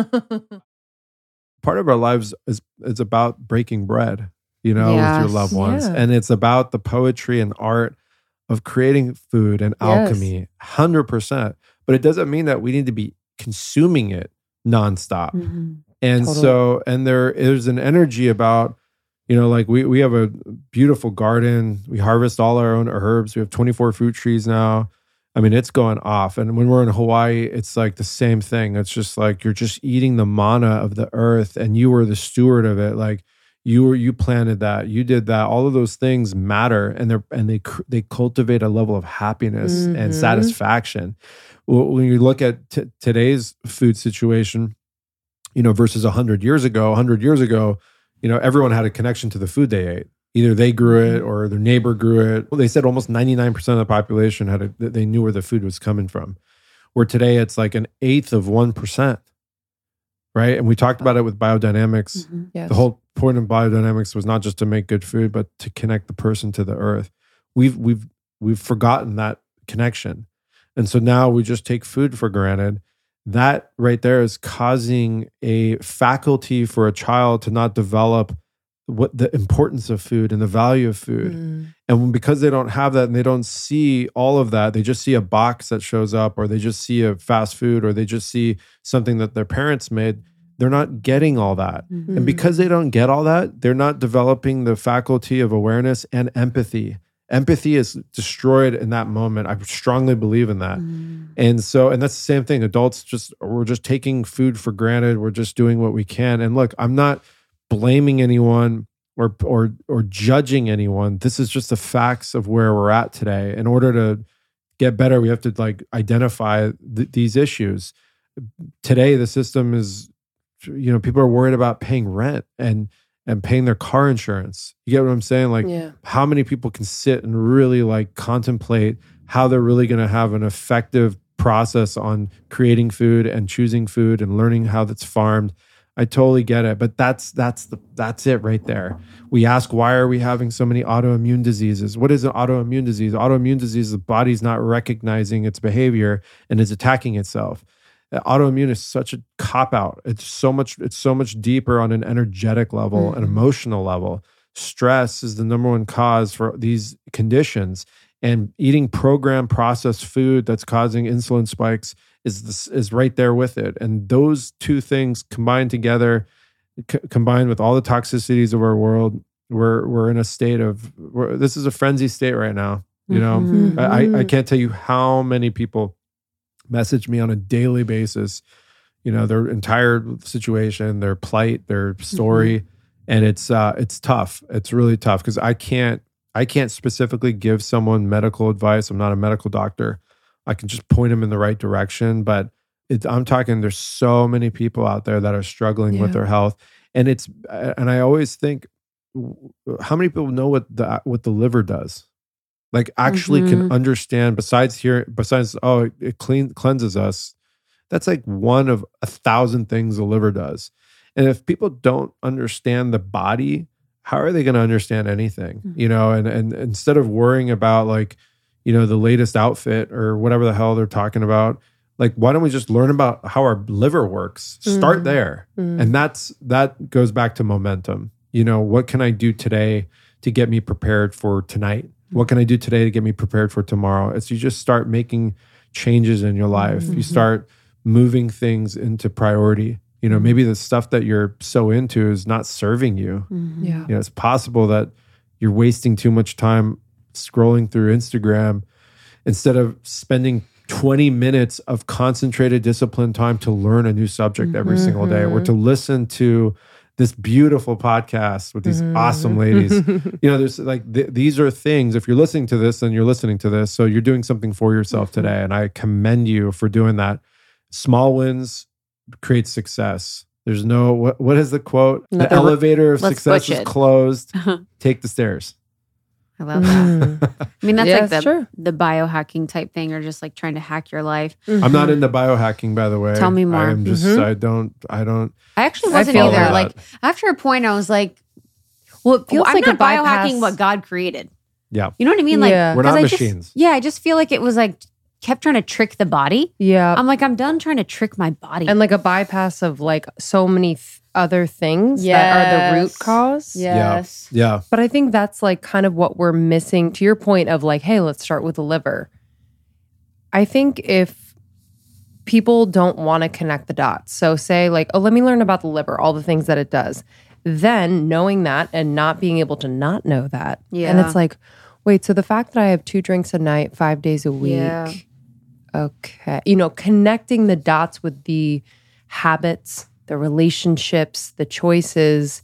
Part of our lives is about breaking bread, with your loved ones. Yeah. And it's about the poetry and art of creating food and alchemy, 100%. But it doesn't mean that we need to be consuming it nonstop. Mm-hmm. And so, and there is an energy about, like we have a beautiful garden. We harvest all our own herbs. We have 24 fruit trees now. I mean, it's going off. And when we're in Hawaii, it's like the same thing. It's just like you're just eating the mana of the earth, and you were the steward of it. Like you planted that, you did that. All of those things matter, and they cultivate a level of happiness and satisfaction. When you look at today's food situation, versus 100 years ago. 100 years ago, everyone had a connection to the food they ate. Either they grew it or their neighbor grew it. Well, they said almost 99% of the population they knew where the food was coming from. Where today it's like 1/8 of 1%, right? And we talked about it with biodynamics. Mm-hmm. Yes. The whole point of biodynamics was not just to make good food, but to connect the person to the earth. We've forgotten that connection, and so now we just take food for granted. That right there is causing a faculty for a child to not develop what the importance of food and the value of food. And because they don't have that and they don't see all of that, they just see a box that shows up, or they just see a fast food, or they just see something that their parents made. They're not getting all that. Mm-hmm. And because they don't get all that, they're not developing the faculty of awareness and empathy. Empathy is destroyed in that moment. I strongly believe in that. And that's the same thing. Adults we're just taking food for granted. We're just doing what we can. And look, I'm not blaming anyone or judging anyone. This is just the facts of where we're at today. In order to get better, we have to identify these issues. Today, the system is, people are worried about paying rent and paying their car insurance. You get what I'm saying? How many people can sit and really contemplate how they're really going to have an effective process on creating food and choosing food and learning how that's farmed? I totally get it, but that's it right there. We ask, why are we having so many autoimmune diseases? What is an autoimmune disease? Autoimmune disease, the body's not recognizing its behavior and is attacking itself. Autoimmune is such a cop-out. It's so much deeper on an energetic level, an emotional level. Stress is the number one cause for these conditions. And eating programmed processed food that's causing insulin spikes is right there with it. And those two things combined together, combined with all the toxicities of our world, we're in a state of, this is a frenzy state right now. I can't tell you how many people message me on a daily basis, their entire situation, their plight, their story. And it's tough. It's really tough because I can't specifically give someone medical advice. I'm not a medical doctor. I can just point them in the right direction. But I'm talking, there's so many people out there that are struggling with their health. And I always think, how many people know what the liver does? Actually can understand, besides it cleanses us. That's one of 1,000 things the liver does. And if people don't understand the body, how are they going to understand anything? And instead of worrying about the latest outfit or whatever the hell they're talking about, why don't we just learn about how our liver works? Start there. And that goes back to momentum. What can I do today to get me prepared for tonight? What can I do today to get me prepared for tomorrow? It's you just start making changes in your life. You start moving things into priority. Maybe the stuff that you're so into is not serving you. Yeah. It's possible that you're wasting too much time scrolling through Instagram instead of spending 20 minutes of concentrated, disciplined time to learn a new subject every single day, or to listen to this beautiful podcast with these awesome ladies. There's like, these are things, if you're listening to this, then you're listening to this. So you're doing something for yourself today. And I commend you for doing that. Small wins create success. There's no, what is the quote? The elevator of success is closed. Take the stairs. I love that. I mean, that's like true. the biohacking type thing, or just like trying to hack your life. I'm not into biohacking, by the way. Tell me more. I am just, I don't. I actually wasn't follow either. that. Like after a point, I was like, Well, it feels I'm like not a bypass. biohacking what God created. Yeah. You know what I mean? Like, Yeah. We're not 'cause machines. I just feel like it was like kept trying to trick the body. Yeah. I'm like, I'm done trying to trick my body. And like a bypass of like so many other things that are the root cause. Yes. Yeah. But I think that's like kind of what we're missing, to your point of like, hey, let's start with the liver. I think if people don't want to connect the dots, so say like, oh, let me learn about the liver, all the things that it does. Then knowing that and not being able to not know that. Yeah. And it's like, wait, so the fact that I have 2 drinks a night, 5 days a week. Yeah. Okay. Connecting the dots with the habits, the relationships, the choices,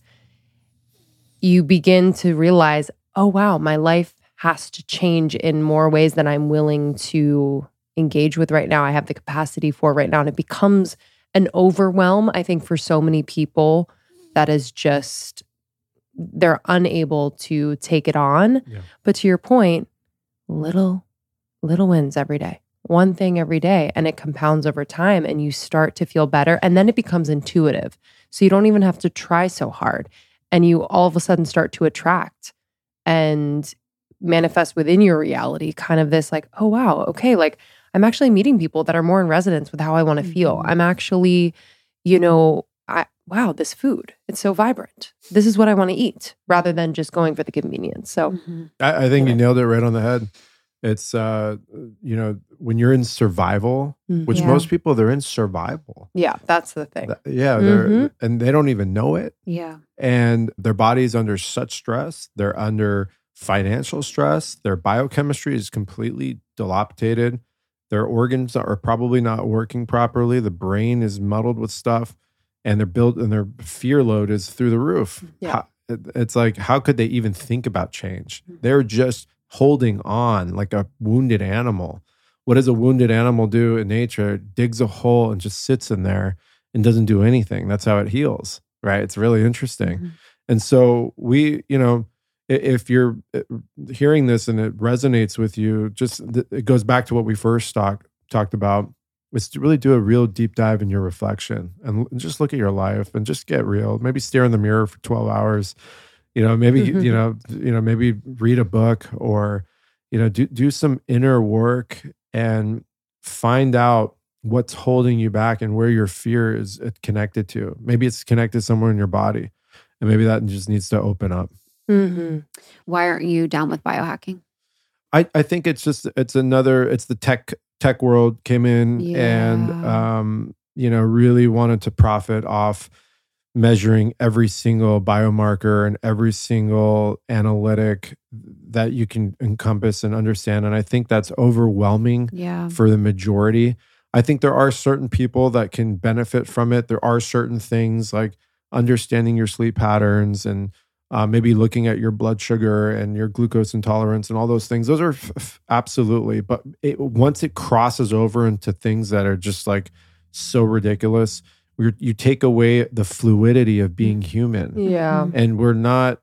you begin to realize, oh, wow, my life has to change in more ways than I'm willing to engage with right now. I have the capacity for right now. And it becomes an overwhelm, I think, for so many people that is just, they're unable to take it on. Yeah. But to your point, little wins every day. One thing every day, and it compounds over time, and you start to feel better, and then it becomes intuitive. So you don't even have to try so hard, and you all of a sudden start to attract and manifest within your reality kind of this like, oh wow, okay, like I'm actually meeting people that are more in resonance with how I want to feel. I'm actually, wow, this food, it's so vibrant. This is what I want to eat, rather than just going for the convenience. So I think you nailed it right on the head. It's, when you're in survival, which Yeah. most people, they're in survival. yeah, that's the thing. They're and they don't even know it. Yeah. And their body's under such stress. They're under financial stress. Their biochemistry is completely dilapidated. Their organs are probably not working properly. The brain is muddled with stuff, and their fear load is through the roof. Yeah. It's like, how could they even think about change? They're just holding on like a wounded animal. What does a wounded animal do in nature? It digs a hole and just sits in there and doesn't do anything. That's how it heals, right? It's really interesting. And so if you're hearing this and it resonates with you, it goes back to what we first talked about, is to really do a real deep dive in your reflection and just look at your life and just get real. Maybe stare in the mirror for 12 hours. Maybe maybe read a book, or do some inner work and find out what's holding you back and where your fear is connected to. Maybe it's connected somewhere in your body, and maybe that just needs to open up. Why aren't you down with biohacking? I think it's the tech world came in and really wanted to profit off measuring every single biomarker and every single analytic that you can encompass and understand. And I think that's overwhelming for the majority. I think there are certain people that can benefit from it. There are certain things like understanding your sleep patterns and maybe looking at your blood sugar and your glucose intolerance and all those things. Those are absolutely. But once it crosses over into things that are just like so ridiculous, you take away the fluidity of being human. Yeah. And we're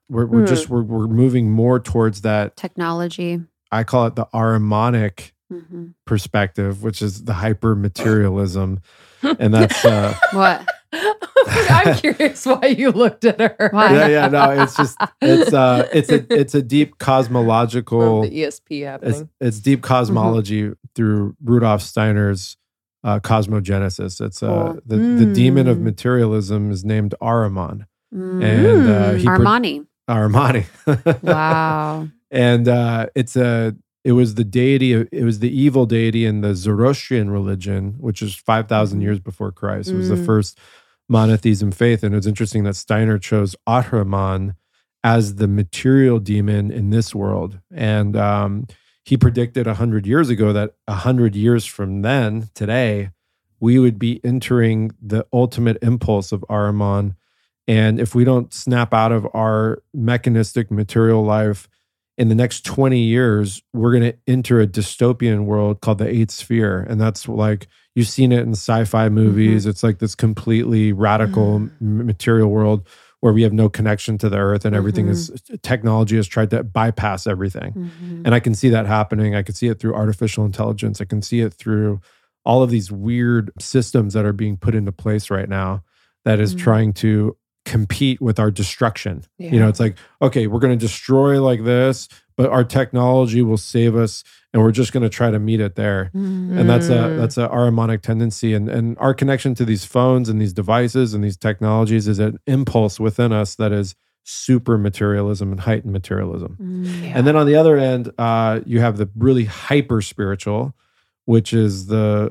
moving more towards that Technology. I call it the Ahrimanic perspective, which is the hyper materialism. And that's What? I'm curious why you looked at her. Why? yeah, no, it's just it's a deep cosmological The ESP happening. it's deep cosmology through Rudolf Steiner's cosmogenesis. It's the demon of materialism is named Ahriman, and he Armani. Ahrimani. Wow. And it was the deity. It was the evil deity in the Zoroastrian religion, which is 5,000 years before Christ. It was the first monotheism faith. And it's interesting that Steiner chose Ahriman as the material demon in this world. And he predicted 100 years ago that 100 years from then, today, we would be entering the ultimate impulse of Ahriman. And if we don't snap out of our mechanistic material life in the next 20 years, we're going to enter a dystopian world called the eighth sphere. And that's like, you've seen it in sci-fi movies. It's like this completely radical material world where we have no connection to the earth and everything is, technology has tried to bypass everything. And I can see that happening. I can see it through artificial intelligence. I can see it through all of these weird systems that are being put into place right now that is trying to compete with our destruction. You know, it's like, okay, we're going to destroy like this, but our technology will save us, and we're just going to try to meet it there. And that's a Ahrimanic tendency. And our connection to these phones and these devices and these technologies is an impulse within us that is super materialism and heightened materialism. And then on the other end, you have the really hyper spiritual, which is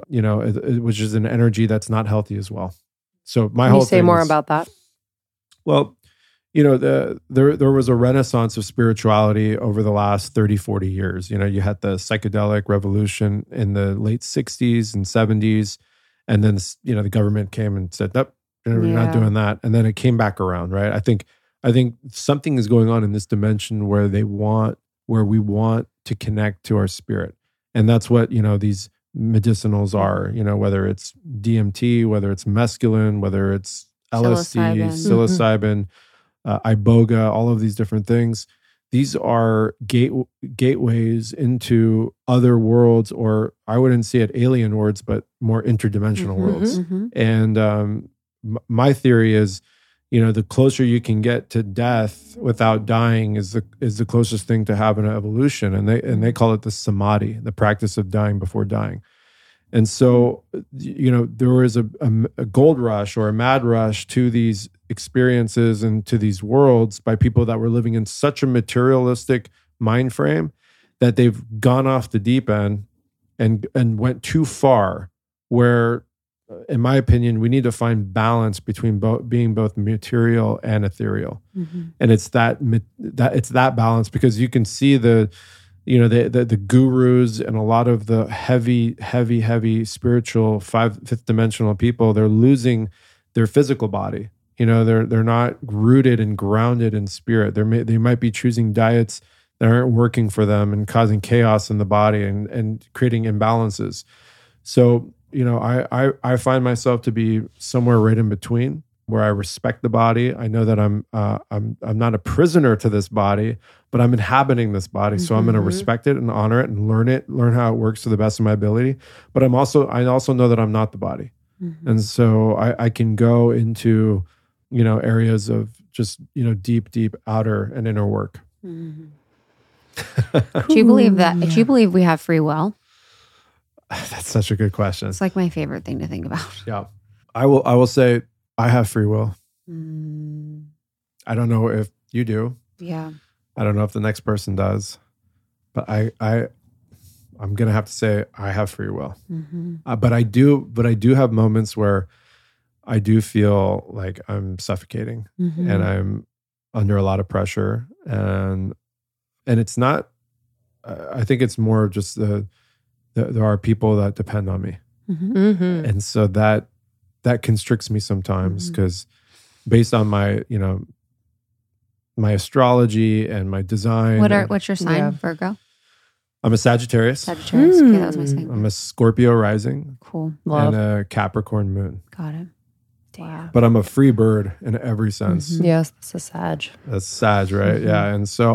which is an energy that's not healthy as well. So my whole thing say more about that? Well, you know, there was a renaissance of spirituality over the last 30, 40 years. You know, you had the psychedelic revolution in the late 60s and 70s. And then, you know, the government came and said, nope, we're not doing that. And then it came back around, right? I think something is going on in this dimension where we want to connect to our spirit. And that's what, you know, these medicinals are, you know, whether it's DMT, whether it's mescaline, whether it's LSD, psilocybin, iboga, all of these different things. These are gateways into other worlds, or I wouldn't say it alien worlds, but more interdimensional worlds. And my theory is, you know, the closer you can get to death without dying is the closest thing to having an evolution. And they call it the samadhi, the practice of dying before dying. And so, you know, there was a gold rush or a mad rush to these experiences and to these worlds by people that were living in such a materialistic mind frame that they've gone off the deep end and went too far, where, in my opinion, we need to find balance between being both material and ethereal. And it's that balance, because you can see the gurus and a lot of the heavy spiritual fifth dimensional people, they're losing their physical body. You know, they're not rooted and grounded in spirit. They might be choosing diets that aren't working for them and causing chaos in the body and creating imbalances. So, you know, I find myself to be somewhere right in between, where I respect the body. I know that I'm not a prisoner to this body, but I'm inhabiting this body. So I'm going to respect it and honor it and learn how it works to the best of my ability. But I also know that I'm not the body. And so I can go into, you know, areas of just, you know, deep outer and inner work. Do you believe that? Do you believe we have free will? That's such a good question. It's like my favorite thing to think about. Yeah. I will say I have free will. I don't know if you do. Yeah. I don't know if the next person does, but I'm going to have to say I have free will. But I do have moments where I do feel like I'm suffocating and I'm under a lot of pressure, and it's not, I think it's more just there are people that depend on me. And so that constricts me sometimes, because based on my, you know, my astrology and my design. What's your sign, Virgo? I'm a Sagittarius. Okay, that was my sign. I'm a Scorpio rising. Cool. And a Capricorn moon. Got it. Wow. But I'm a free bird in every sense. Yes, that's a Sag. That's Sag, right? Yeah. And so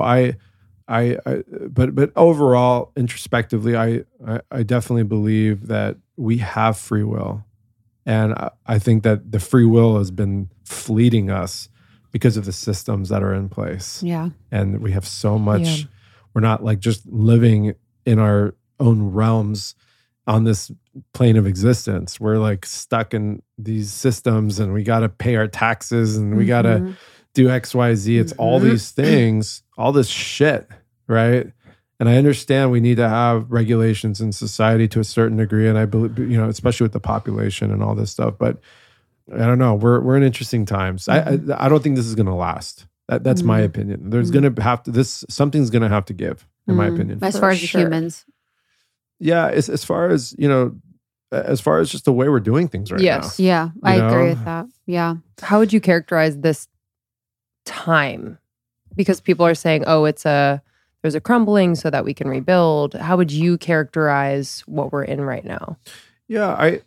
but overall, introspectively, I definitely believe that we have free will. And I think that the free will has been fleeting us because of the systems that are in place. Yeah. And we have so much, we're not like just living in our own realms on this plane of existence. We're like stuck in these systems, and we got to pay our taxes, and we got to do X, Y, Z. It's all these things, all this shit, right? And I understand we need to have regulations in society to a certain degree. And I believe, you know, especially with the population and all this stuff. But I don't know. We're in interesting times. I don't think this is going to last. That's my opinion. There's going to have to something's going to have to give, in my opinion. As far as the humans. Yeah, as far as as far as just the way we're doing things right now. Yeah, I agree with that. Yeah. How would you characterize this time? Because people are saying, "Oh, there's a crumbling so that we can rebuild." How would you characterize what we're in right now? Yeah,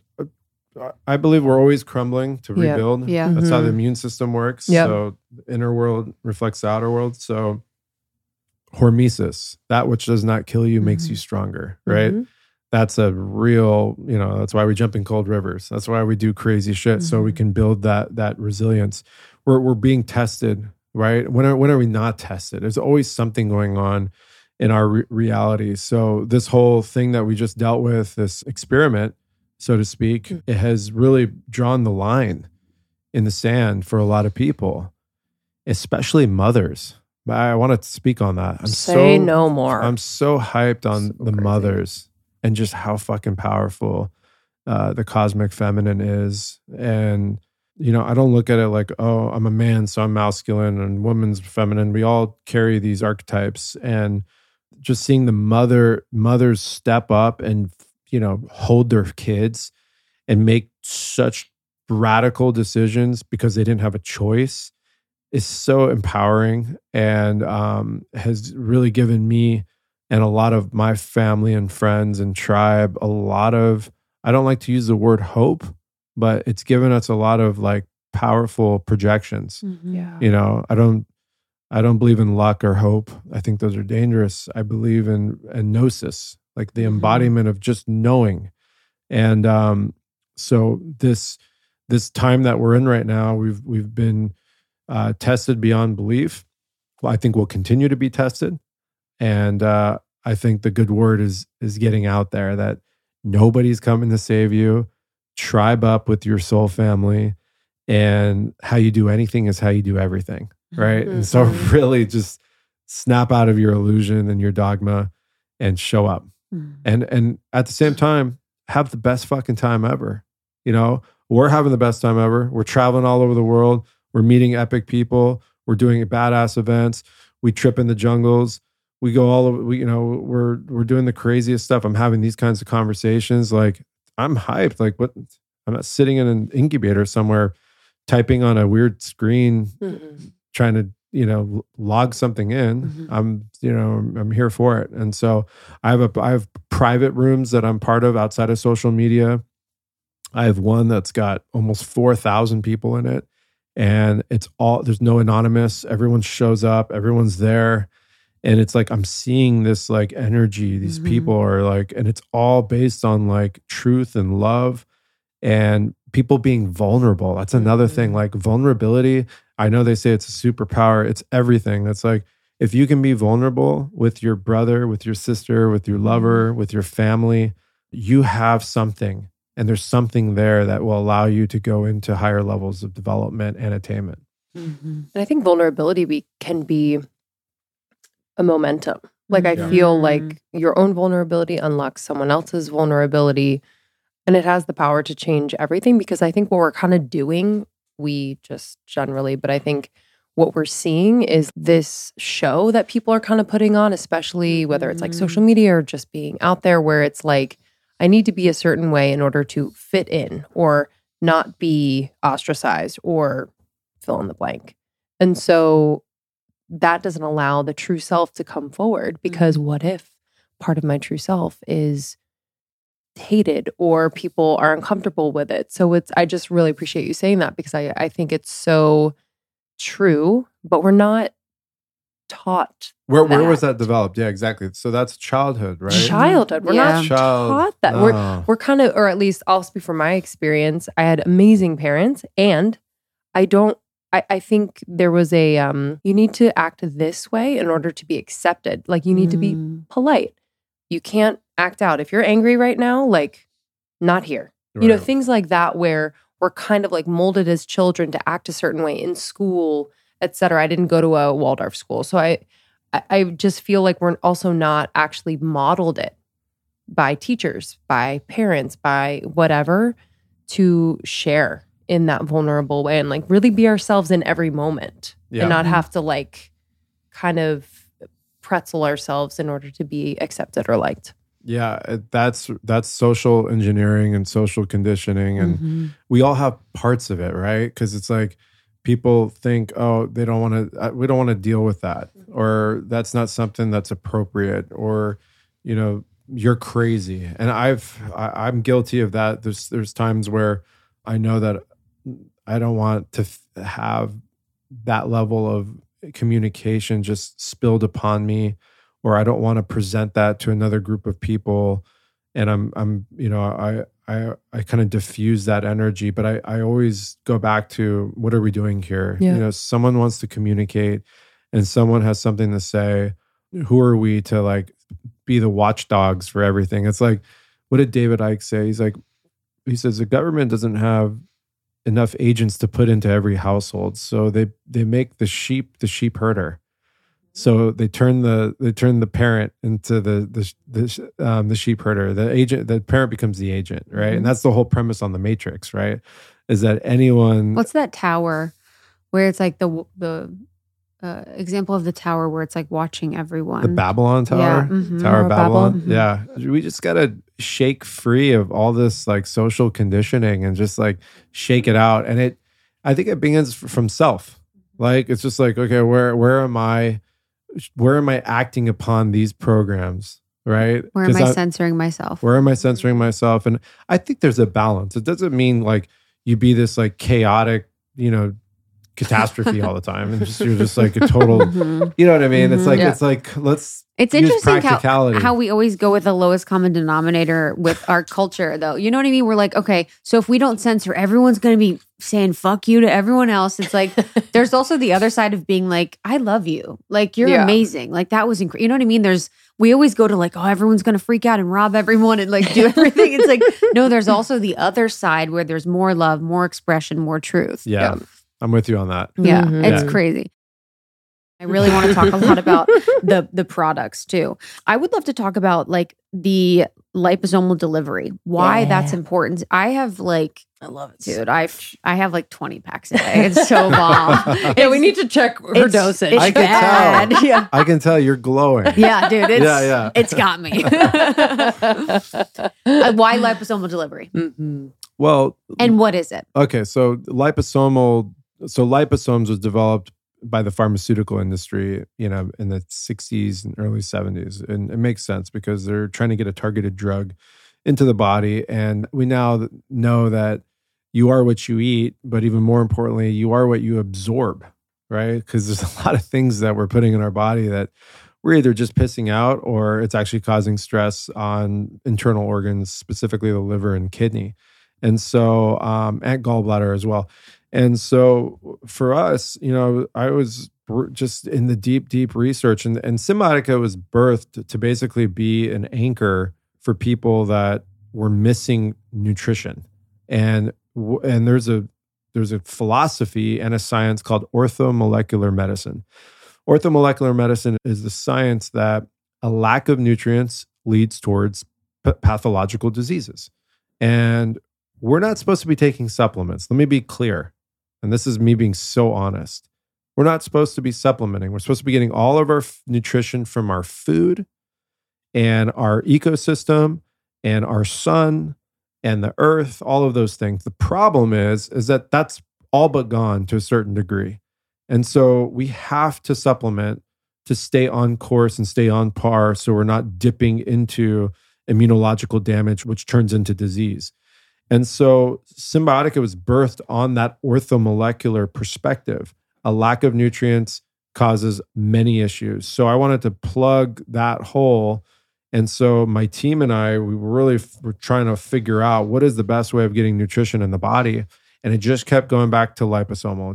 I believe we're always crumbling to rebuild. Yeah. That's how the immune system works. Yep. So the inner world reflects the outer world. So hormesis, that which does not kill you makes you stronger, right? That's a real, that's why we jump in cold rivers. That's why we do crazy shit, so we can build that resilience. We're being tested, right? When are we not tested? There's always something going on in our reality. So this whole thing that we just dealt with, this experiment, so to speak, it has really drawn the line in the sand for a lot of people, especially mothers. But I want to speak on that. Say no more. I'm so hyped on the mothers and just how fucking powerful the cosmic feminine is. And, I don't look at it like, oh, I'm a man, so I'm masculine, and woman's feminine. We all carry these archetypes. And just seeing the mothers step up and hold their kids and make such radical decisions because they didn't have a choice is so empowering, and has really given me and a lot of my family and friends and tribe a lot of, I don't like to use the word hope, but it's given us a lot of like powerful projections. Yeah. I don't believe in luck or hope. I think those are dangerous. I believe in gnosis, like the embodiment of just knowing. And so this time that we're in right now, we've been tested beyond belief. Well, I think we'll continue to be tested. And I think the good word is getting out there that nobody's coming to save you. Tribe up with your soul family, and how you do anything is how you do everything. Right. And so really just snap out of your illusion and your dogma and show up. And at the same time, have the best fucking time ever. We're having the best time ever. We're traveling all over the world. We're meeting epic people. We're doing badass events. We trip in the jungles. We go all over, we're doing the craziest stuff. I'm having these kinds of conversations. Like, I'm hyped. Like, what? I'm not sitting in an incubator somewhere typing on a weird screen, trying to, log something in. I'm here for it. And so I have private rooms that I'm part of outside of social media. I have one that's got almost 4,000 people in it, and there's no anonymous. Everyone shows up, everyone's there. And it's like, I'm seeing this like energy. These people are like, and it's all based on like truth and love and people being vulnerable. That's another thing. Like vulnerability, I know they say it's a superpower. It's everything. It's like, if you can be vulnerable with your brother, with your sister, with your lover, with your family, you have something. And there's something there that will allow you to go into higher levels of development and attainment. And I think vulnerability can be a momentum. Like, I feel like your own vulnerability unlocks someone else's vulnerability, and it has the power to change everything. Because I think what we're kind of doing, we just generally, but I think what we're seeing is this show that people are kind of putting on, especially whether it's like social media or just being out there, where it's like, I need to be a certain way in order to fit in or not be ostracized or fill in the blank. And so that doesn't allow the true self to come forward, because what if part of my true self is hated or people are uncomfortable with it? So I just really appreciate you saying that, because I think it's so true, but we're not taught. Where was that developed? Yeah, exactly. So that's childhood, right? Childhood. We're not taught that. No. We're kind of, or at least I'll speak from my experience. I had amazing parents, and I think there was a, you need to act this way in order to be accepted. Like, you need to be polite. You can't act out. If you're angry right now, like, not here. Right. Things like that, where we're kind of like molded as children to act a certain way in school, et cetera. I didn't go to a Waldorf school. So I just feel like we're also not actually modeled it by teachers, by parents, by whatever, to share in that vulnerable way and like really be ourselves in every moment and not have to like kind of pretzel ourselves in order to be accepted or liked. Yeah, that's social engineering and social conditioning, and we all have parts of it, right? Because it's like people think, oh, we don't want to deal with that, or that's not something that's appropriate, or you're crazy. And I'm guilty of that. There's times where I know that I don't want to have that level of communication just spilled upon me, or I don't want to present that to another group of people. And I kind of diffuse that energy, but I always go back to, what are we doing here? Yeah. Someone wants to communicate and someone has something to say. Who are we to like be the watchdogs for everything? It's like, what did David Icke say? He says the government doesn't have enough agents to put into every household. So they make the sheep herder. So they turn the parent into the sheep herder. The parent becomes the agent, right? And that's the whole premise on the Matrix, right? Is that anyone? What's that tower where it's like the example of the tower where it's like watching everyone? The Babylon Tower, yeah. Mm-hmm. Tower of Babylon. Mm-hmm. Yeah, we just gotta shake free of all this like social conditioning and just like shake it out. And I think it begins from self. Like it's just like, okay, where am I? Where am I acting upon these programs, right? Where am I censoring myself? Where am I censoring myself? And I think there's a balance. It doesn't mean like you be this like chaotic, catastrophe all the time, and you're just like a total, you know what I mean? It's like It's interesting how we always go with the lowest common denominator with our culture, though. You know what I mean? We're like, okay, so if we don't censor, everyone's going to be saying fuck you to everyone else. It's like, there's also the other side of being like, I love you. Like, you're amazing. Like, that was incredible. You know what I mean? We always go to like, oh, everyone's going to freak out and rob everyone and like do everything. It's like, no, there's also the other side where there's more love, more expression, more truth. Yeah. I'm with you on that. Yeah. It's crazy. I really want to talk a lot about the products too. I would love to talk about like the liposomal delivery, why that's important. I have like, I love it, dude. I have like 20 packs a day. It's so bomb. We need to check her dosage. It's bad. Tell. Yeah. I can tell you're glowing. Yeah, dude. It's got me. Why liposomal delivery? Mm-hmm. Well, and what is it? Okay, so liposomes was developed by the pharmaceutical industry, in the 60s and early 70s. And it makes sense because they're trying to get a targeted drug into the body. And we now know that you are what you eat, but even more importantly, you are what you absorb, right? Because there's a lot of things that we're putting in our body that we're either just pissing out or it's actually causing stress on internal organs, specifically the liver and kidney. And so, and gallbladder as well. And so for us, I was just in the deep research, and Cymbiotika was birthed to basically be an anchor for people that were missing nutrition. And there's a philosophy and a science called orthomolecular medicine. Orthomolecular medicine is the science that a lack of nutrients leads towards pathological diseases. And we're not supposed to be taking supplements. Let me be clear. And this is me being so honest. We're not supposed to be supplementing. We're supposed to be getting all of our nutrition from our food and our ecosystem and our sun and the earth, all of those things. The problem is that that's all but gone to a certain degree. And so we have to supplement to stay on course and stay on par so we're not dipping into immunological damage, which turns into disease. And so Cymbiotika was birthed on that orthomolecular perspective. A lack of nutrients causes many issues. So I wanted to plug that hole. And so my team and I, we were trying to figure out what is the best way of getting nutrition in the body. And it just kept going back to liposomal,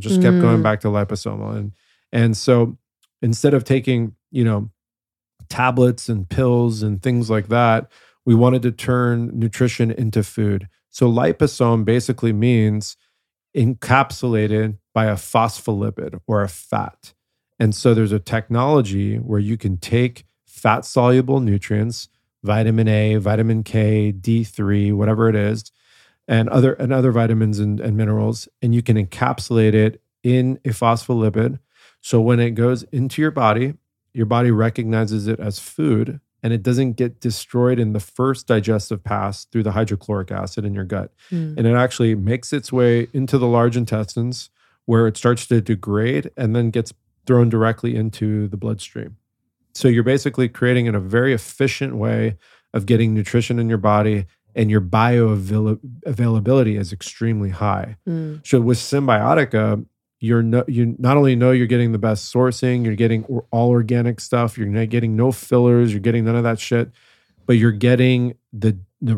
And so instead of taking, tablets and pills and things like that, we wanted to turn nutrition into food. So liposome basically means encapsulated by a phospholipid or a fat. And so there's a technology where you can take fat-soluble nutrients, vitamin A, vitamin K, D3, whatever it is, and other vitamins and minerals, and you can encapsulate it in a phospholipid. So when it goes into your body recognizes it as food, and it doesn't get destroyed in the first digestive pass through the hydrochloric acid in your gut. And it actually makes its way into the large intestines, where it starts to degrade and then gets thrown directly into the bloodstream. So you're basically creating in a very efficient way of getting nutrition in your body, and your bioavailability is extremely high. So with Cymbiotika, you not only know you're getting the best sourcing, you're getting all organic stuff, you're not getting no fillers, you're getting none of that shit, but you're getting the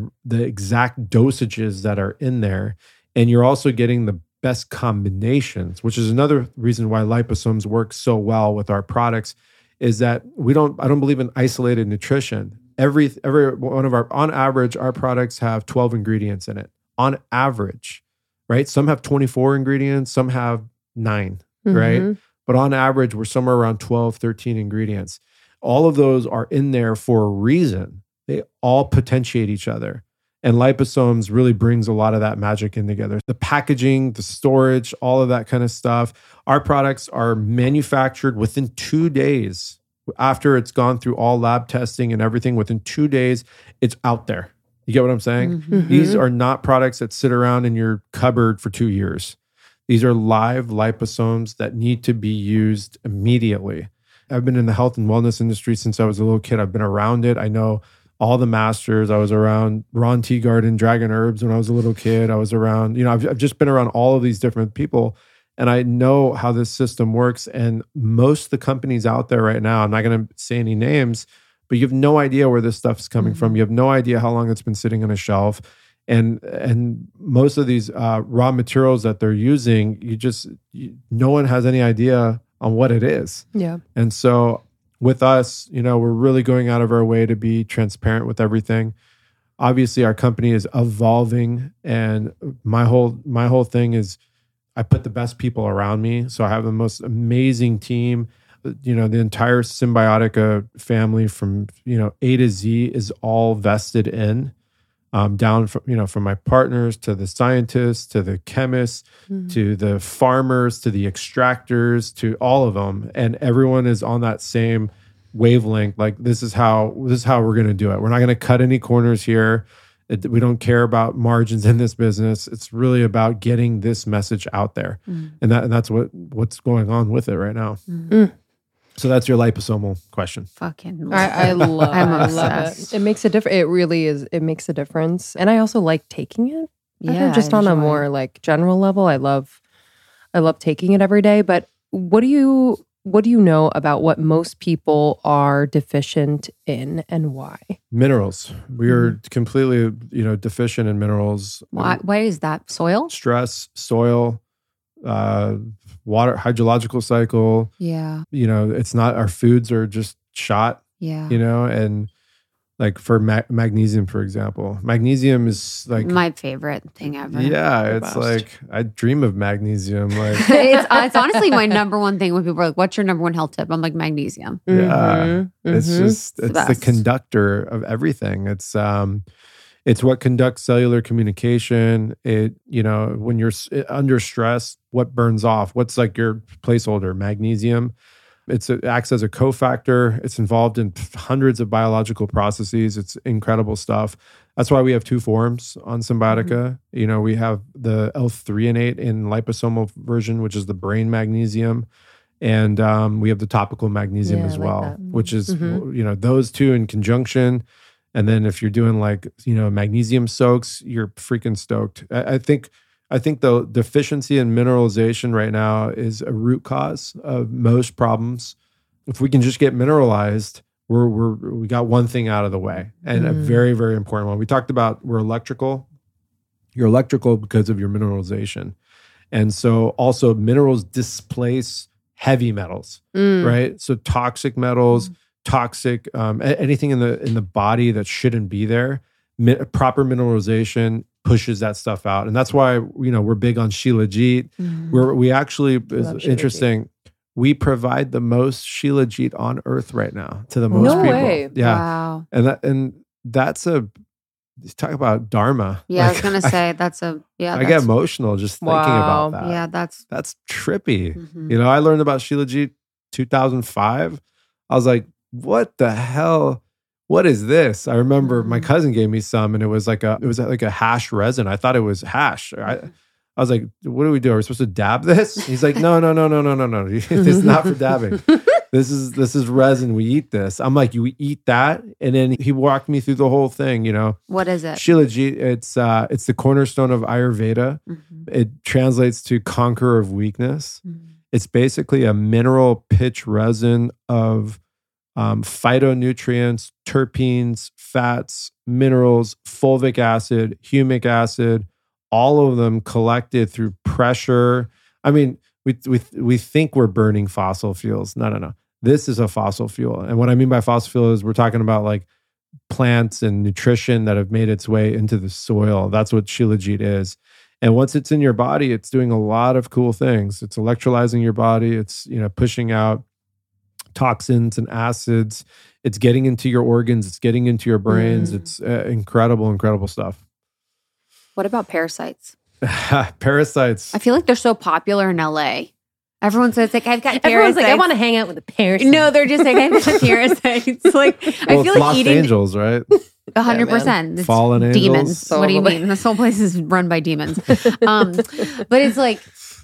exact dosages that are in there, and you're also getting the best combinations, which is another reason why liposomes work so well with our products, is that I don't believe in isolated nutrition. Every one of on average, our products have 12 ingredients in it. On average, right? Some have 24 ingredients, some have 9, right? But on average, we're somewhere around 12, 13 ingredients. All of those are in there for a reason. They all potentiate each other. And liposomes really brings a lot of that magic in together. The packaging, the storage, all of that kind of stuff. Our products are manufactured within 2 days. After it's gone through all lab testing and everything, within 2 days, it's out there. You get what I'm saying? These are not products that sit around in your cupboard for 2 years. These are live liposomes that need to be used immediately. I've been in the health and wellness industry since I was a little kid. I've been around it. I know all the masters. I was around Ron Teagarden, Dragon Herbs when I was a little kid. I was around, I've just been around all of these different people, and I know how this system works. And most of the companies out there right now, I'm not going to say any names, but you have no idea where this stuff is coming from. You have no idea how long it's been sitting on a shelf. And most of these raw materials that they're using, no one has any idea on what it is. Yeah. And so with us, we're really going out of our way to be transparent with everything. Obviously, our company is evolving, and my whole thing is I put the best people around me. So I have the most amazing team. The entire Cymbiotika family from A to Z is all vested in. Down from my partners to the scientists to the chemists to the farmers to the extractors to all of them, and everyone is on that same wavelength. Like this is how we're going to do it. We're not going to cut any corners here. We don't care about margins in this business. It's really about getting this message out there, and that's what's going on with it right now. So that's your liposomal question. Fucking I love it. It makes a difference. It really is. It makes a difference. And I also like taking it. Yeah. Just on a more like general level, I love taking it every day. But what do you know about what most people are deficient in and why? Minerals. We are completely, deficient in minerals. Why is that? Soil? Stress, soil, water, hydrological cycle. Yeah. It's not, our foods are just shot. Yeah. And like for magnesium, for example, magnesium is like my favorite thing ever. Yeah. It's like, I dream of magnesium. Like it's honestly my number one thing when people are like, what's your number one health tip? I'm like, magnesium. Yeah. It's just, it's the conductor of everything. It's what conducts cellular communication. When you're under stress, what burns off? What's like your placeholder? Magnesium. It acts as a cofactor. It's involved in hundreds of biological processes. It's incredible stuff. That's why we have 2 forms on Cymbiotika. We have the L-threonate in liposomal version, which is the brain magnesium. And we have the topical magnesium as well, which is, those two in conjunction. And then if you're doing magnesium soaks, you're freaking stoked. I think the deficiency in mineralization right now is a root cause of most problems. If we can just get mineralized, we got one thing out of the way, and a very, very important one. We talked about we're electrical. You're electrical because of your mineralization. And so also minerals displace heavy metals, right? So toxic metals, anything in the body that shouldn't be there, proper mineralization pushes that stuff out. And that's why, we're big on Shilajit. We actually, it's interesting, we provide the most Shilajit on earth right now to the most people. Way. Yeah. Wow. And that's a talk about dharma. Yeah, I was gonna say that's a I get emotional just thinking about that. Yeah, that's trippy. I learned about Shilajit 2005. I was like, what the hell? What is this? I remember my cousin gave me some, and it was like a hash resin. I thought it was hash. I was like, what do we do? Are we supposed to dab this? He's like, no. It's not for dabbing. This is resin. We eat this. I'm like, you eat that? And then he walked me through the whole thing, What is it? Shilajit, it's the cornerstone of Ayurveda. It translates to conqueror of weakness. It's basically a mineral pitch resin of phytonutrients, terpenes, fats, minerals, fulvic acid, humic acid, all of them collected through pressure. I mean, we think we're burning fossil fuels. No. This is a fossil fuel. And what I mean by fossil fuel is we're talking about like plants and nutrition that have made its way into the soil. That's what Shilajit is. And once it's in your body, it's doing a lot of cool things. It's electrolyzing your body. It's, pushing out toxins and acids. It's getting into your organs. It's getting into your brains. It's incredible stuff. What about parasites? Parasites. I feel like they're so popular in LA. Everyone says like, I've got parasites. Everyone's like, I want to hang out with a parasite. No, they're just like, I've got parasites. Like, I feel like Lost eating angels, right? 100%. Fallen angels. Demons. What do you mean? This whole place is run by demons. But it's like,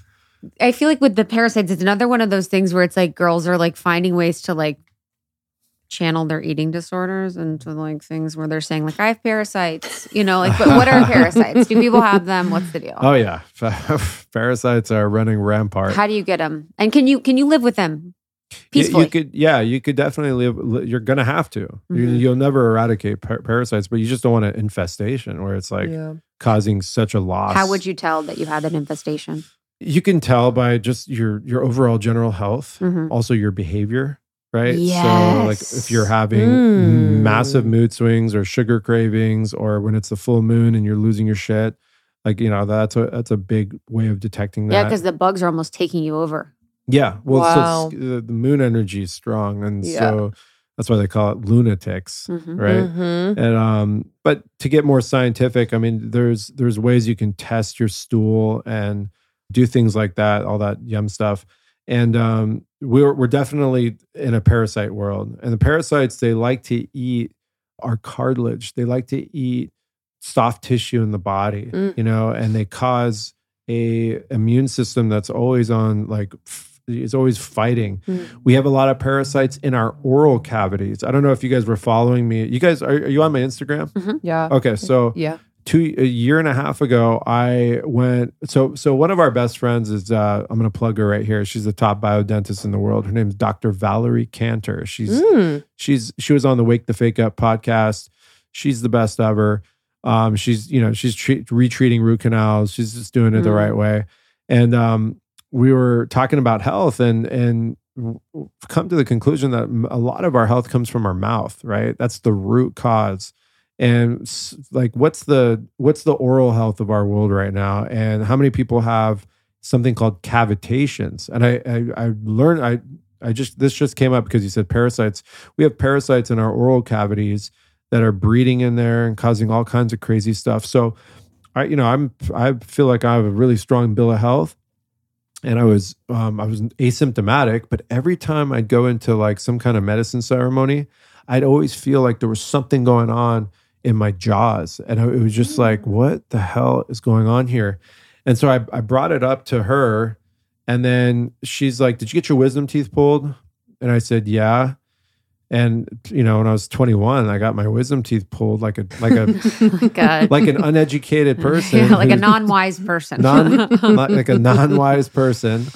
I feel like with the parasites, it's another one of those things where it's like girls are like finding ways to like channel their eating disorders into like things where they're saying like, I have parasites, but what are parasites? Do people have them? What's the deal? Oh yeah. Parasites are running rampart. How do you get them? And can you live with them peacefully? You could definitely live. You're going to have to. You'll never eradicate parasites, but you just don't want an infestation where it's like causing such a loss. How would you tell that you had an infestation? You can tell by just your overall general health, also your behavior. Right? Yes. So like if you're having massive mood swings or sugar cravings, or when it's the full moon and you're losing your shit, like, that's a big way of detecting that. Yeah, because the bugs are almost taking you over. Yeah. Well, Wow. so the moon energy is strong. And so that's why they call it lunatics, right? And but to get more scientific, I mean, there's ways you can test your stool and do things like that, all that yum stuff. And we're definitely in a parasite world. And the parasites, they like to eat our cartilage. They like to eat soft tissue in the body, and they cause a immune system that's always on, like, is always fighting. We have a lot of parasites in our oral cavities. I don't know if you guys were following me. You guys, are you on my Instagram? Yeah. Okay, so a year and a half ago, I went. So one of our best friends is I'm going to plug her right here. She's the top biodentist in the world. Her name is Dr. Valerie Cantor. She was on the Wake the Fake Up podcast. She's the best ever. She's retreating root canals. She's just doing it the right way. And we were talking about health and come to the conclusion that a lot of our health comes from our mouth. Right, that's the root cause. And like, what's the oral health of our world right now? And how many people have something called cavitations? And I learned, this just came up because you said parasites. We have parasites in our oral cavities that are breeding in there and causing all kinds of crazy stuff. So I feel like I have a really strong bill of health. And I was asymptomatic, but every time I'd go into like some kind of medicine ceremony, I'd always feel like there was something going on in my jaws. And it was just like, what the hell is going on here? And so I brought it up to her, and then she's like, did you get your wisdom teeth pulled? And I said, yeah. And when I was 21, I got my wisdom teeth pulled like an uneducated person, like a non-wise person, like a non-wise person.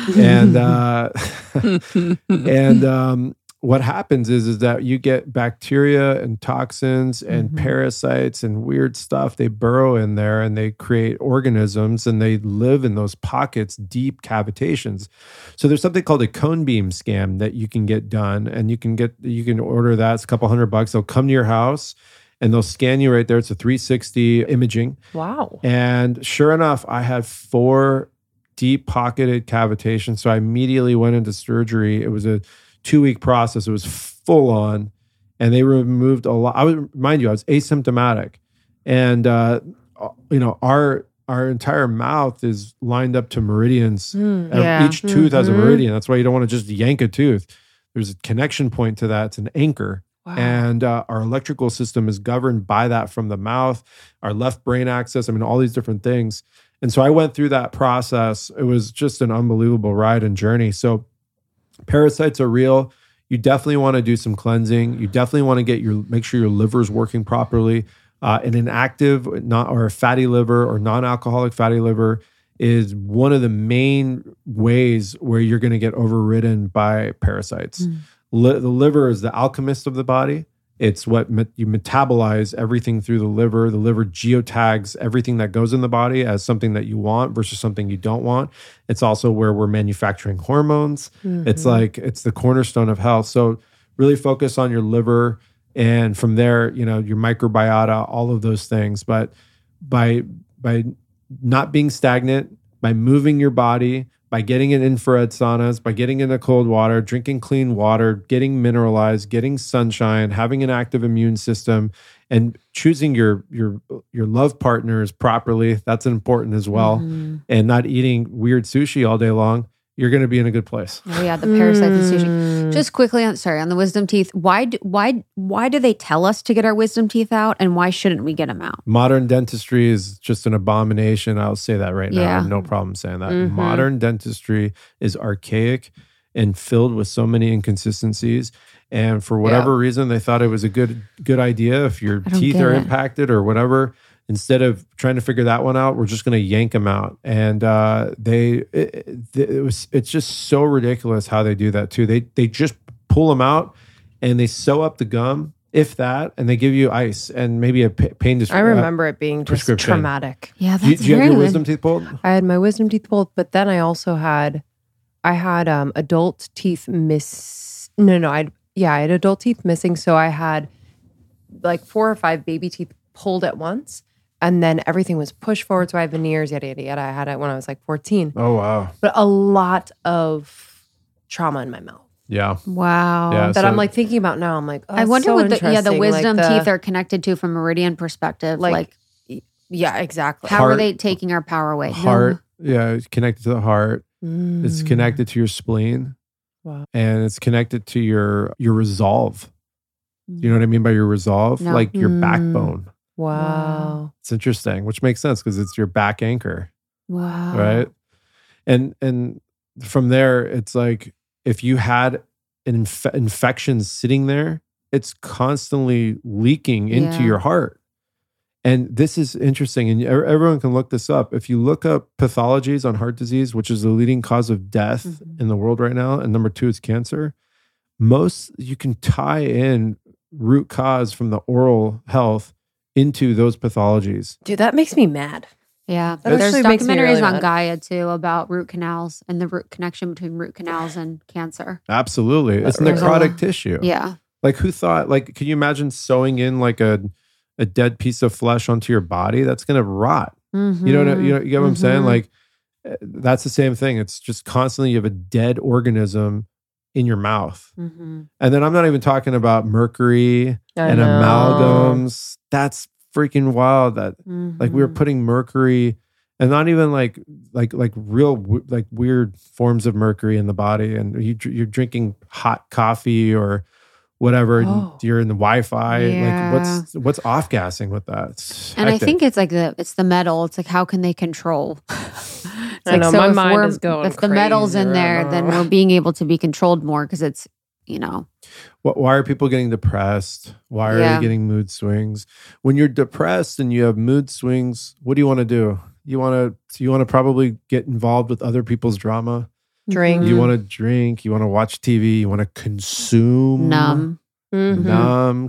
And what happens is that you get bacteria and toxins and parasites and weird stuff. They burrow in there and they create organisms, and they live in those pockets, deep cavitations. So there's something called a cone beam scan that you can get done, and you can order that. It's a couple $100. They'll come to your house and they'll scan you right there. It's a 360 imaging. Wow. And sure enough, I had 4 deep pocketed cavitations. So I immediately went into surgery. It was a 2-week process. It was full on, and they removed a lot. I was asymptomatic, And our entire mouth is lined up to meridians. Each tooth has a meridian. That's why you don't want to just yank a tooth. There's a connection point to that. It's an anchor. Wow. And our electrical system is governed by that from the mouth, our left brain axis, all these different things. And so I went through that process. It was just an unbelievable ride and journey. So parasites are real. You definitely want to do some cleansing. You definitely want to make sure your liver is working properly. An inactive or a fatty liver or non-alcoholic fatty liver is one of the main ways where you're going to get overridden by parasites. The liver is the alchemist of the body. It's what you metabolize everything through the liver. The liver geotags everything that goes in the body as something that you want versus something you don't want. It's also where we're manufacturing hormones. It's the cornerstone of health. So really focus on your liver. And from there, your microbiota, all of those things. But by not being stagnant, by moving your body, by getting in infrared saunas, by getting into cold water, drinking clean water, getting mineralized, getting sunshine, having an active immune system, and choosing your love partners properly, that's important as well. And not eating weird sushi all day long, you're going to be in a good place. Oh yeah, the parasite and sushi. Just quickly, on the wisdom teeth. Why do they tell us to get our wisdom teeth out, and why shouldn't we get them out? Modern dentistry is just an abomination. I'll say that right now. I have no problem saying that. Modern dentistry is archaic and filled with so many inconsistencies. And for whatever reason, they thought it was a good idea. If your teeth are impacted or whatever, instead of trying to figure that one out, we're just going to yank them out. And it's just so ridiculous how they do that too. They just pull them out and they sew up the gum, if that, and they give you ice and maybe a pain I remember it being just traumatic. Yeah, that's Do you have your wisdom teeth pulled? I had my wisdom teeth pulled, but then I also had adult teeth I had adult teeth missing. So I had like 4 or 5 baby teeth pulled at once. And then everything was pushed forward. So I have veneers, yada, yada, yada. I had it when I was like 14. Oh, wow. But a lot of trauma in my mouth. Yeah. Wow. Yeah, that I'm like thinking about now. I'm like, I wonder what the wisdom teeth are connected to from a meridian perspective. Yeah, exactly. How are they taking our power away? Heart. Yeah, it's connected to the heart. It's connected to your spleen. Wow. And it's connected to your resolve. You know what I mean by your resolve? No. Like your backbone. Wow. It's interesting, which makes sense because it's your back anchor. Wow. Right? And from there, it's like if you had an infection sitting there, it's constantly leaking into your heart. And this is interesting, and everyone can look this up. If you look up pathologies on heart disease, which is the leading cause of death in the world right now, and number 2 is cancer, you can tie in root cause from the oral health into those pathologies. Dude, that makes me mad. Yeah. That There's actually makes me documentaries really on mad. Gaia too about root canals and the connection between root canals and cancer. Absolutely. It's There's necrotic tissue. Yeah. Like who thought, like, can you imagine sewing in like a dead piece of flesh onto your body? That's going to rot. Mm-hmm. You get what I'm saying? Like that's the same thing. It's just constantly you have a dead organism in your mouth. Mm-hmm. And then I'm not even talking about mercury and know. amalgams. That's freaking wild that like we were putting mercury and not even like real like weird forms of mercury in the body, and you're drinking hot coffee or whatever. You're in the Wi-Fi. Yeah. Like what's off gassing with that? It's And hectic. I think it's like it's the metal. It's like, how can they control? I know, my mind is going If the metal's crazy in there, right then now. we're being able to be controlled more because it's, Why are people getting depressed? Why are they getting mood swings? When you're depressed and you have mood swings, what do you want to do? You want to probably get involved with other people's drama. Drink. You want to drink. You want to watch TV. You want to consume. numb. Numb.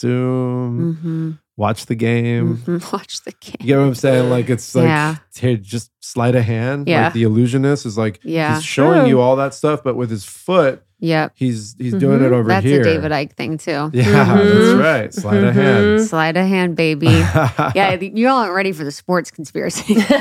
Consume. Watch the game. Watch the game. You get what I'm saying? Like it's like, hey, just sleight of hand. Yeah. Like the illusionist is like, Yeah. he's showing you all that stuff, but with his foot, Yep. he's doing it over That's here. a David Icke thing too. Yeah, that's right. Sleight of hand. Sleight of hand, baby. Yeah, you all aren't ready for the sports conspiracy. Sports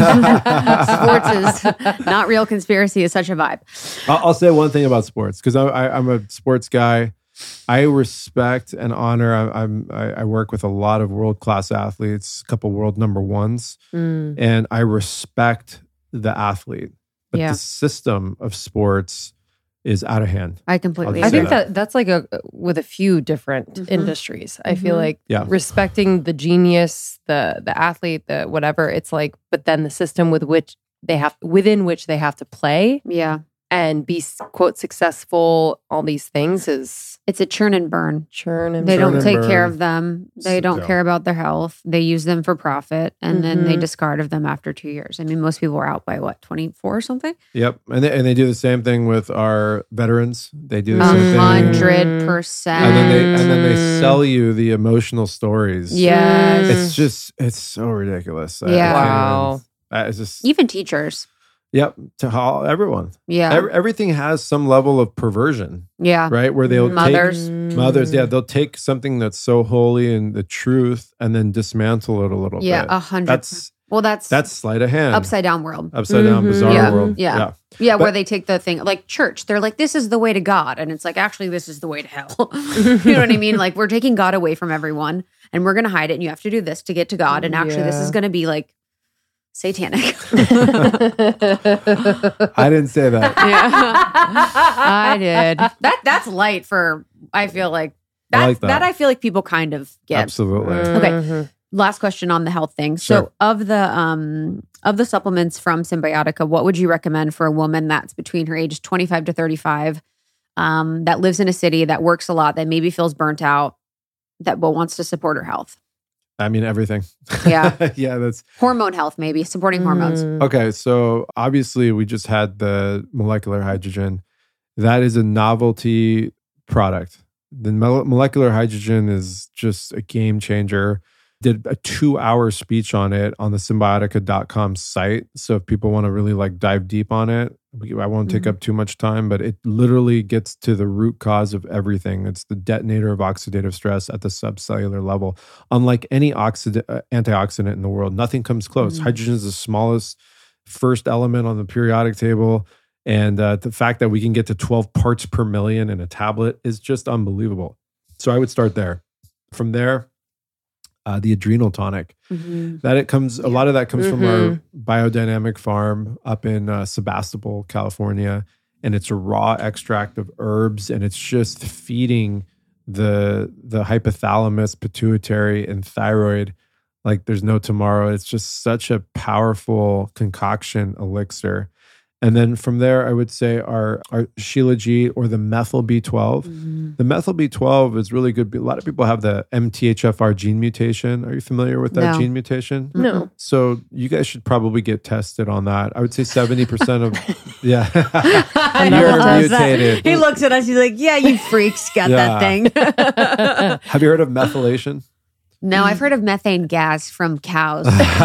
is not real conspiracy. Is such a vibe. I'll say one thing about sports because I'm a sports guy. I respect and honor. I work with a lot of world-class athletes, a couple world number ones, and I respect the athlete. But the system of sports is out of hand. I completely I'll I say agree. think that's like with a few different industries. I feel like Yeah. respecting the genius, the athlete, the whatever. It's like, but then the system within which they have to play Yeah. and be quote successful. All these things is It's a churn and burn. churn and They Churn don't and take care burn. of them. They don't Yeah. care about their health. They use them for profit, and then they Mhm. discard of them after 2 years. I mean, most people are out by 24 or something. Yep, and they do the same thing with our veterans. They do the same thing, 100%. and then they sell you the emotional stories. Yes. It's so ridiculous. Yeah. Wow. It's just Even teachers. yep to everyone. Yeah. Everything has some level of perversion, Yeah. right? Where they'll Mothers. take mothers. Yeah, they'll take something that's so holy and the truth, and then dismantle it a little Yeah. bit. 100%. Well, that's Sleight of hand. upside down world. Upside down, bizarre Yeah. world. Yeah. Yeah, where But- they take the thing like church. They're like, this is the way to God. And it's like, actually, this is the way to hell. You know what I mean? Like, we're taking God away from everyone and we're going to hide it. And you have to do this to get to God. And actually, this Yeah. is going to be like satanic. I didn't say that. I did. That's light for, I feel like, I like that. I feel like people kind of get. Absolutely. Okay. Last question on the health thing. So Sure. of the supplements from Symbiotica, what would you recommend for a woman that's between her ages 25 to 35, that lives in a city, that works a lot, that maybe feels burnt out, that wants to support her health? I mean, everything. Yeah. Yeah, that's Hormone health, maybe supporting hormones. okay. So obviously, we just had the molecular hydrogen. That is a novelty product. The molecular hydrogen is just a game changer. Did a 2-hour speech on it on the symbiotica.com site. So if people want to really like dive deep on it, I won't take up too much time, but it literally gets to the root cause of everything. It's the detonator of oxidative stress at the subcellular level. Unlike any antioxidant in the world, nothing comes close. Hydrogen is the smallest first element on the periodic table. And the fact that we can get to 12 parts per million in a tablet is just unbelievable. So I would start there. From there, the adrenal tonic. That it comes. A lot of that comes from our biodynamic farm up in Sebastopol, California, and it's a raw extract of herbs, and it's just feeding the hypothalamus, pituitary, and thyroid like there's no tomorrow. It's just such a powerful concoction elixir. And then from there, I would say our Shilajit or the methyl B12. The methyl B12 is really good. A lot of people have the MTHFR gene mutation. Are you familiar with that No. gene mutation? No. So you guys should probably get tested on that. I would say 70% of, yeah. You're You're mutated. He looks at us. He's like, "Yeah, you freaks got that thing." Have you heard of methylation? No, I've heard of methane gas from cows.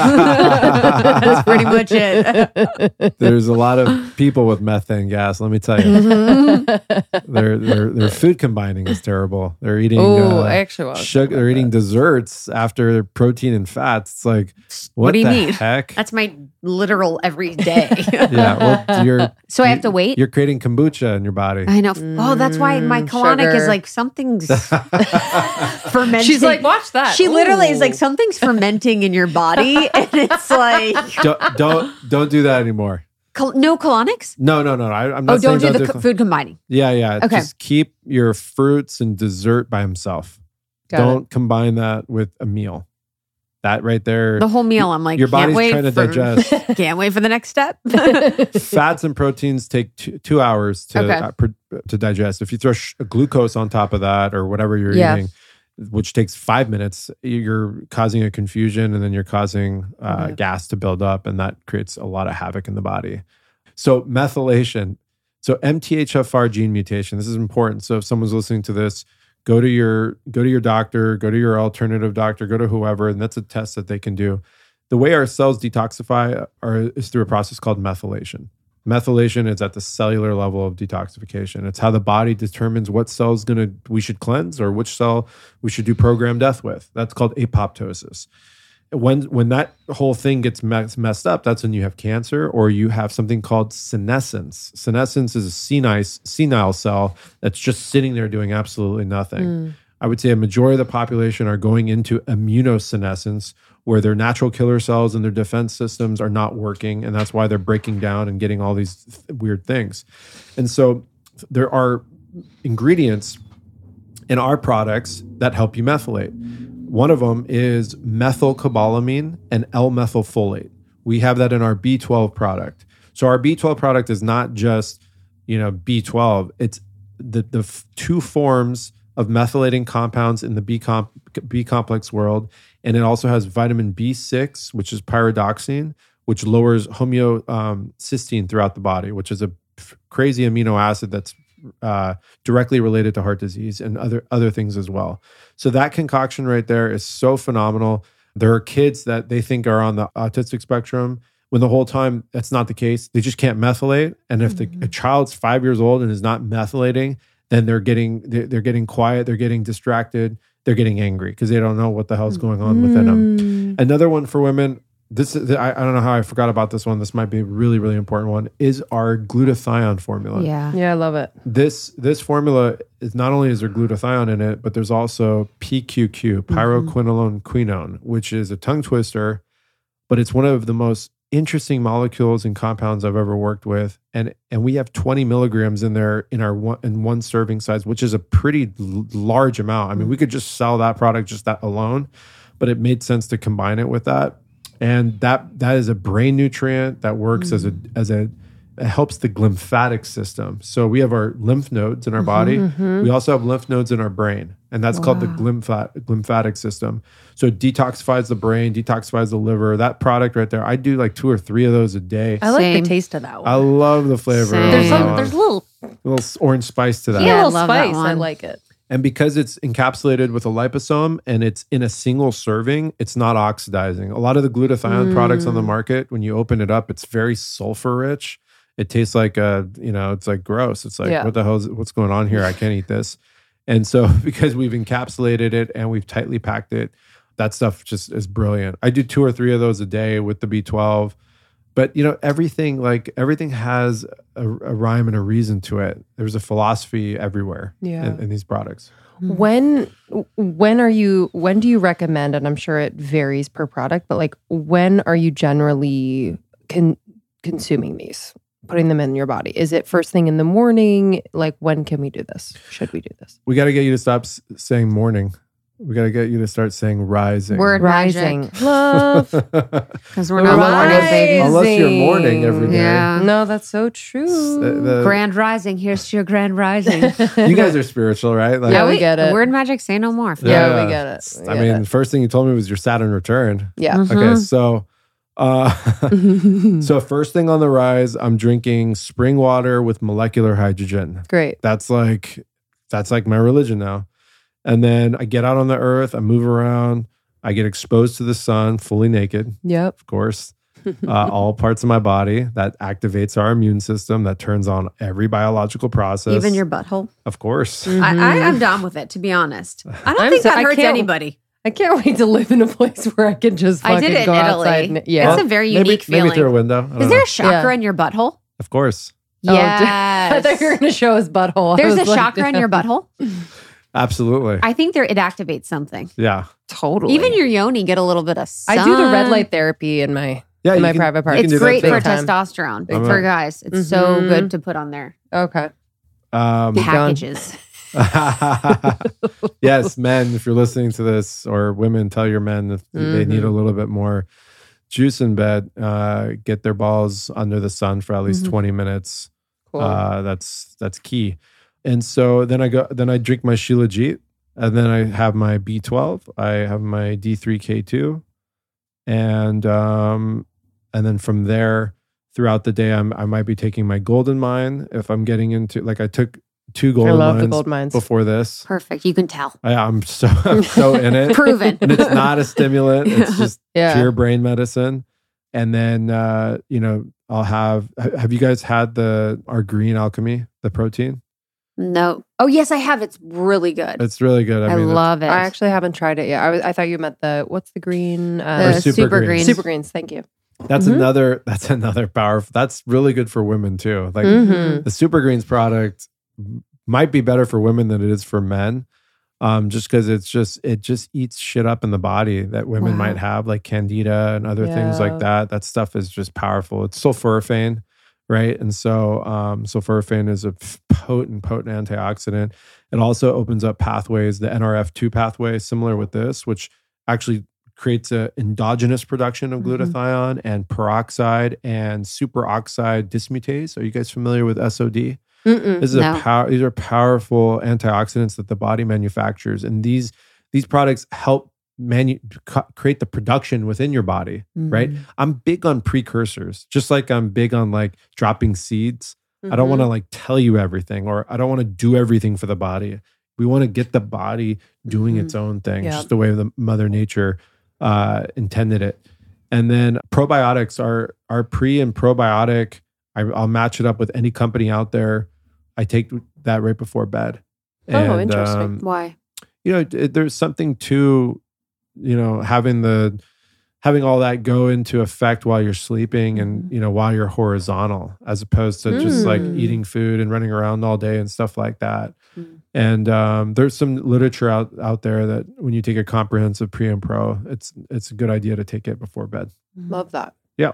That's pretty much it. There's a lot of people with methane gas. Let me tell you, their food combining is terrible. They're eating I actually was sugar. They're eating desserts after protein and fats. It's like, what do you the mean? heck? That's my literal every day. Yeah, well, you're So I have to wait? You're creating kombucha in your body. I know. Oh, that's why my colonic is sugar. like something's fermenting. She's like, watch that. She literally is Ooh. like something's fermenting in your body, and it's like don't do that anymore. no colonics. No. I'm not Oh, don't saying do the food combining. Yeah. Okay. Just keep your fruits and dessert by himself. Got Don't combine that with a meal. That right there. The whole meal. I'm like, your can't body's wait trying to for, digest. Can't wait for the next step. Fats and proteins take 2 hours to Okay. To digest. If you throw glucose on top of that or whatever you're Yeah. eating, which takes 5 minutes, you're causing a confusion, and then you're causing gas to build up, and that creates a lot of havoc in the body. So methylation, so MTHFR gene mutation. This is important. So if someone's listening to this, go to your doctor, go to your alternative doctor, go to whoever, and that's a test that they can do. The way our cells detoxify is through a process called methylation. Methylation is at the cellular level of detoxification. It's how the body determines what cells we should cleanse or which cell we should do program death with. That's called apoptosis. When that whole thing gets messed up, that's when you have cancer, or you have something called senescence. Senescence is a senile cell that's just sitting there doing absolutely nothing. I would say a majority of the population are going into immunosenescence, where their natural killer cells and their defense systems are not working, and that's why they're breaking down and getting all these weird things. And so there are ingredients in our products that help you methylate. One of them is methylcobalamin and L-methylfolate. We have that in our B12 product. So our B12 product is not just, B12. It's the two forms of methylating compounds in the B complex world. And it also has vitamin B6, which is pyridoxine, which lowers homeocysteine throughout the body, which is a crazy amino acid that's directly related to heart disease and other things as well. So that concoction right there is so phenomenal. There are kids that they think are on the autistic spectrum, when the whole time that's not the case. They just can't methylate. And if a child's 5 years old and is not methylating, then they're getting quiet, they're getting distracted, they're getting angry because they don't know what the hell's going on within them. Another one for women, this is, I don't know how I forgot about this one. This might be a really, really important one, is our glutathione formula. Yeah. Yeah, I love it. This formula is not only is there glutathione in it, but there's also PQQ, pyroquinolone quinone, which is a tongue twister, but it's one of the most interesting molecules and compounds I've ever worked with. And we have 20 milligrams in there in one serving size, which is a pretty large amount. I mean, we could just sell that product just that alone, but it made sense to combine it with that. And that is a brain nutrient that works as it helps the lymphatic system. So we have our lymph nodes in our body. We also have lymph nodes in our brain, and that's called the lymphatic system. So it detoxifies the brain, detoxifies the liver. That product right there, I do like 2 or 3 of those a day. I like the taste of that one. I love the flavor. Same. There's a little orange spice to that. Yeah, a I little love that spice. one. I like it. And because it's encapsulated with a liposome and it's in a single serving, it's not oxidizing. A lot of the glutathione products on the market, when you open it up, it's very sulfur rich. It tastes like it's like gross. It's like, what the hell what's going on here? I can't eat this. And so because we've encapsulated it and we've tightly packed it, that stuff just is brilliant. I do 2 or 3 of those a day with the B12. But everything has a rhyme and a reason to it. There's a philosophy everywhere in these products. When do you recommend, and I'm sure it varies per product, but like when are you generally consuming these, putting them in your body? Is it first thing in the morning? Like when can we do this? Should we do this? We got to get you to stop saying morning. We got to get you to start saying rising. Word Rising. magic. Love. Because we're not morning babies. Unless you're morning every day. Yeah. No, that's so true. Grand rising. Here's to your grand rising. You guys are spiritual, right? Like, Yeah, we get it. Word magic, say no more. Yeah, we get it. I mean, the first thing you told me was your Saturn return. Yeah. Okay, so so first thing on the rise, I'm drinking spring water with molecular hydrogen. Great. That's like my religion now. And then I get out on the earth, I move around, I get exposed to the sun, fully naked, Yep. of course. All parts of my body that activates our immune system, that turns on every biological process. Even your butthole. Of course. I'm down with it, to be honest. I don't think that hurts anybody. I can't wait to live in a place where I can just fucking I did it go in outside. Italy. Yeah. It's a very unique feeling. Maybe through a window. Is there a chakra in your butthole? Of course. Yes. I thought you were going to show us butthole. There's a chakra in your butthole? Absolutely. I think it activates something. Yeah. Totally. Even your yoni get a little bit of sun. I do the red light therapy in my private part. It's great for time. testosterone for guys. It's so good to put on their Okay. packages. Yes, men, if you're listening to this, or women, tell your men if they need a little bit more juice in bed, get their balls under the sun for at least 20 minutes. Cool. That's key. And so then I drink my Shilajit, and then I have my B12, I have my D3K2, and then from there throughout the day, I might be taking my Golden Mine if I'm getting into, like, I took 2 gold mines before this. Perfect. You can tell. I'm so in it. Proven. And it's not a stimulant. It's just pure brain medicine. And then, I'll have you guys had our Green Alchemy, the protein? No. Oh, yes, I have. It's really good. It's really good. I mean, love it. I actually haven't tried it yet. I thought you meant what's the green? The super green. Super greens. Thank you. That's another powerful. That's really good for women too. Like the Super Greens product might be better for women than it is for men. Just because it just eats shit up in the body that women might have, like candida and other things like that. That stuff is just powerful. It's sulforaphane, right? And so sulforaphane is a potent antioxidant. It also opens up pathways, the NRF2 pathway, similar with this, which actually creates an endogenous production of glutathione and peroxide and superoxide dismutase. Are you guys familiar with SOD? These are powerful antioxidants that the body manufactures, and these products help create the production within your body. Right? I'm big on precursors, just like I'm big on like dropping seeds. I don't want to like tell you everything, or I don't want to do everything for the body. We want to get the body doing its own thing, just the way the Mother Nature intended it. And then probiotics are pre and probiotic. I'll match it up with any company out there. I take that right before bed. And, interesting. Why? There's something to, having all that go into effect while you're sleeping and, while you're horizontal, as opposed to just like eating food and running around all day and stuff like that. And there's some literature out there that when you take a comprehensive pre and pro, it's a good idea to take it before bed. Love that. Yeah.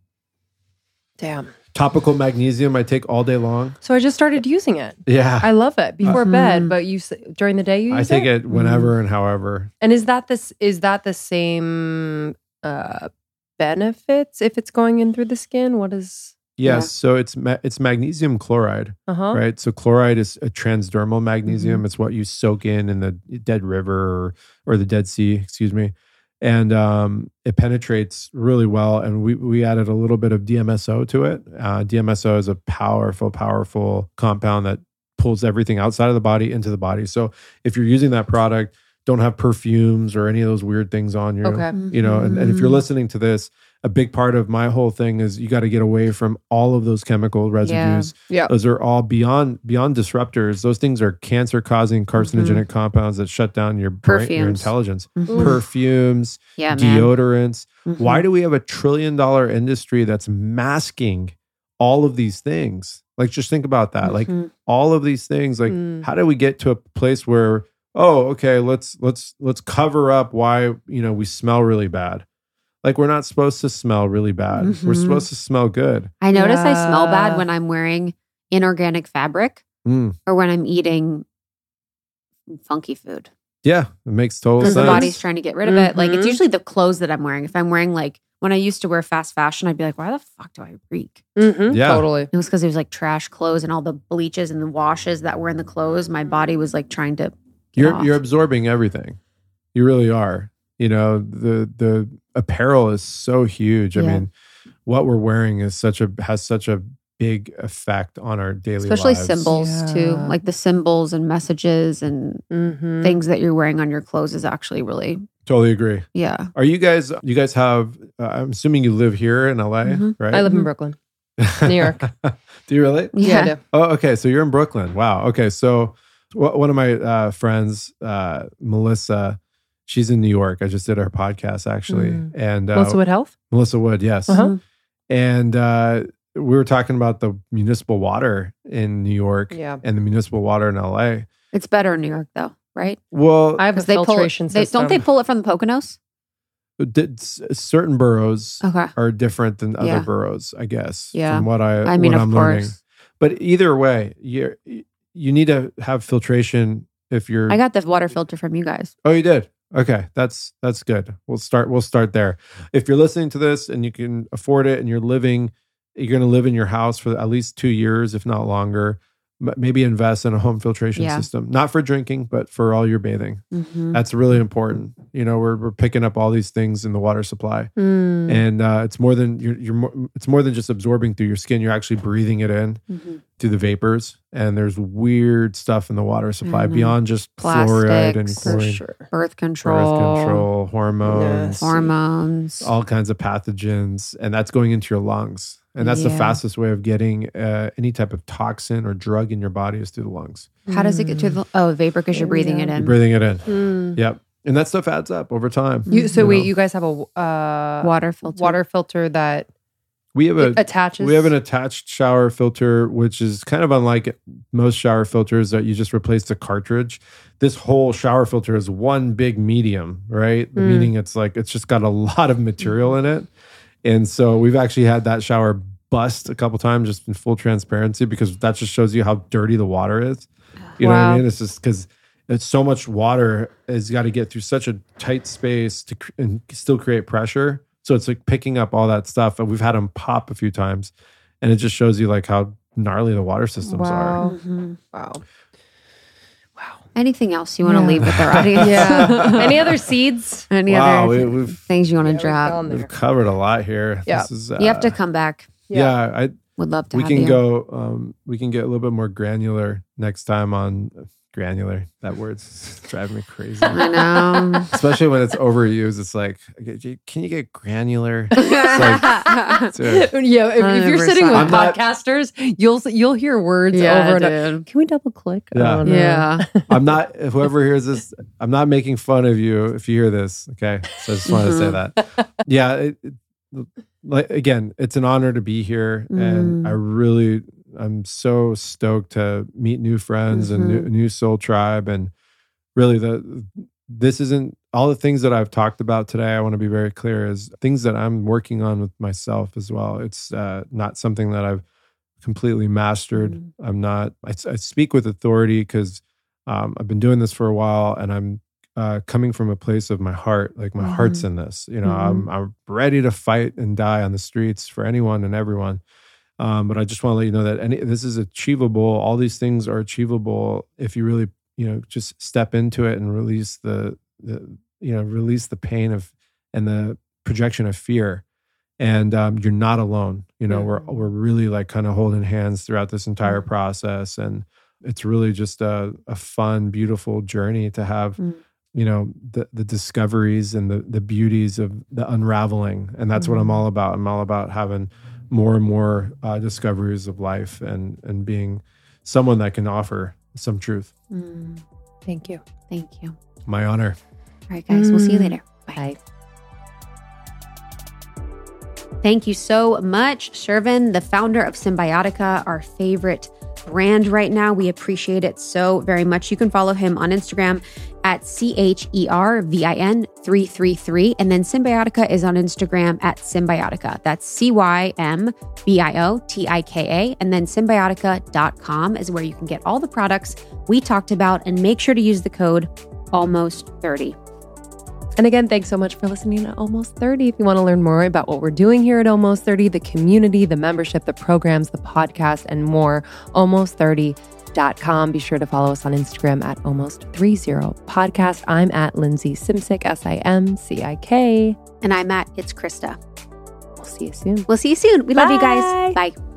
Damn. Topical magnesium I take all day long. So I just started using it. Yeah. I love it before bed, but during the day you use it? I take it whenever and however. And is that the same benefits if it's going in through the skin? What is... Yes, so it's magnesium chloride, right? So chloride is a transdermal magnesium. It's what you soak in the Dead River or the Dead Sea, excuse me. And it penetrates really well. And we added a little bit of DMSO to it. DMSO is a powerful compound that pulls everything outside of the body into the body. So if you're using that product, don't have perfumes or any of those weird things on you. Okay. And if you're listening to this, a big part of my whole thing is you got to get away from all of those chemical residues. Yeah. Those are all beyond disruptors. Those things are cancer-causing carcinogenic compounds that shut down your brain, your intelligence. Perfumes, deodorants. Why do we have $1 trillion industry that's masking all of these things? Like, just think about that. Like, all of these things. Like, how do we get to a place where, let's cover up why we smell really bad? Like, we're not supposed to smell really bad. We're supposed to smell good. I notice I smell bad when I'm wearing inorganic fabric or when I'm eating funky food. Yeah, it makes total sense. Because the body's trying to get rid of it. Like, it's usually the clothes that I'm wearing. If I'm wearing like, when I used to wear fast fashion, I'd be like, why the fuck do I reek? Yeah. Totally. It was because it was like trash clothes and all the bleaches and the washes that were in the clothes. My body was like trying to You're absorbing everything. You really are. The apparel is so huge. I mean, what we're wearing has such a big effect on our daily especially lives. symbols too. Like the symbols and messages and things that you're wearing on your clothes is actually really... Totally agree. Yeah. Are you guys have, I'm assuming you live here in LA, right? I live in Brooklyn, New York. Do you really? Yeah, I do. Oh, okay. So you're in Brooklyn. Wow. Okay. So one of my friends, Melissa, she's in New York. I just did her podcast actually. And Melissa Wood Health? Melissa Wood, yes. And we were talking about the municipal water in New York and the municipal water in LA. It's better in New York though, right? Well, I have a filtration system. Don't they pull it from the Poconos? Certain boroughs Okay. are different than other boroughs, I guess. Yeah. From what I mean, what of I'm course. learning. But either way, you need to have filtration if you're... I got the water filter from you guys. Oh, you did? Okay, that's good. We'll start there. If you're listening to this and you can afford it and you're going to live in your house for at least 2 years, if not longer, maybe invest in a home filtration system. Not for drinking, but for all your bathing. That's really important. We're picking up all these things in the water supply. And it's more than it's more than just absorbing through your skin. You're actually breathing it in. through the vapors, and there's weird stuff in the water supply beyond just Plastics, fluoride and For chlorine. sure. Birth control. Hormones, Hormones. all kinds of pathogens, and that's going into your lungs. And that's the Yeah. fastest way of getting any type of toxin or drug in your body is through the lungs. How does it get to the vapor? Because you're breathing it You're in. breathing it in. Mm. Yep. And that stuff adds up over time. So wait, know. you guys have a Water filter. water filter that We have attaches. We have an attached shower filter, which is kind of unlike most shower filters that you just replace the cartridge. This whole shower filter is one big medium, right? Meaning it's just got a lot of material in it. And so we've actually had that shower bust a couple times just in full transparency, because that just shows you how dirty the water is. You know what I mean? It's just because it's so much water has got to get through such a tight space and still create pressure. So it's like picking up all that stuff. And we've had them pop a few times, and it just shows you like how gnarly the water systems are. Mhm. Wow. Anything else you want to leave with our audience? Yeah. Any other seeds? Any Wow, other we've things you want to drop? we've covered a lot here. Yeah. This is, You have to come back. Yeah, Would love to we have can you. go. We can get a little bit more granular next time on granular. That word's driving me crazy. I know. Especially when it's overused. It's like, okay, can you get granular? It's like, dude, Yeah, if you're sitting with 100%. I'm not- podcasters, you'll hear words over and over. Can we double click? Yeah. Oh, no. Yeah. I'm not, whoever hears this, I'm not making fun of you if you hear this. Okay. So I just wanted to say that. Yeah. Like, again, it's an honor to be here. And I'm so stoked to meet new friends and new soul tribe. And really this isn't all the things that I've talked about today. I want to be very clear is things that I'm working on with myself as well. It's not something that I've completely mastered. I speak with authority because I've been doing this for a while, and I'm coming from a place of my heart. Like my heart's in this, I'm ready to fight and die on the streets for anyone and everyone. But I just want to let you know that this is achievable. All these things are achievable if you really, just step into it and release release the pain and the projection of fear. And you're not alone. We're really like kind of holding hands throughout this entire process, and it's really just a fun, beautiful journey to have. The discoveries and the beauties of the unraveling, and that's what I'm all about. I'm all about having more and more discoveries of life and being someone that can offer some truth. Thank you. Thank you. My honor. All right, guys. We'll see you later. Bye. Thank you so much, Shervin, the founder of Symbiotica, our favorite brand right now. We appreciate it so very much. You can follow him on Instagram at CHERVIN333. And then Symbiotica is on Instagram at Symbiotica. That's CYMBIOTIKA. And then symbiotica.com is where you can get all the products we talked about. And make sure to use the code ALMOST30. And again, thanks so much for listening to Almost 30. If you want to learn more about what we're doing here at Almost 30, the community, the membership, the programs, the podcast, and more, almost30.com. Be sure to follow us on Instagram at almost30podcast. I'm at Lindsay Simcik, SIMCIK. And I'm at It's Krista. We'll see you soon. We'll see you soon. We love you guys. Bye. Bye.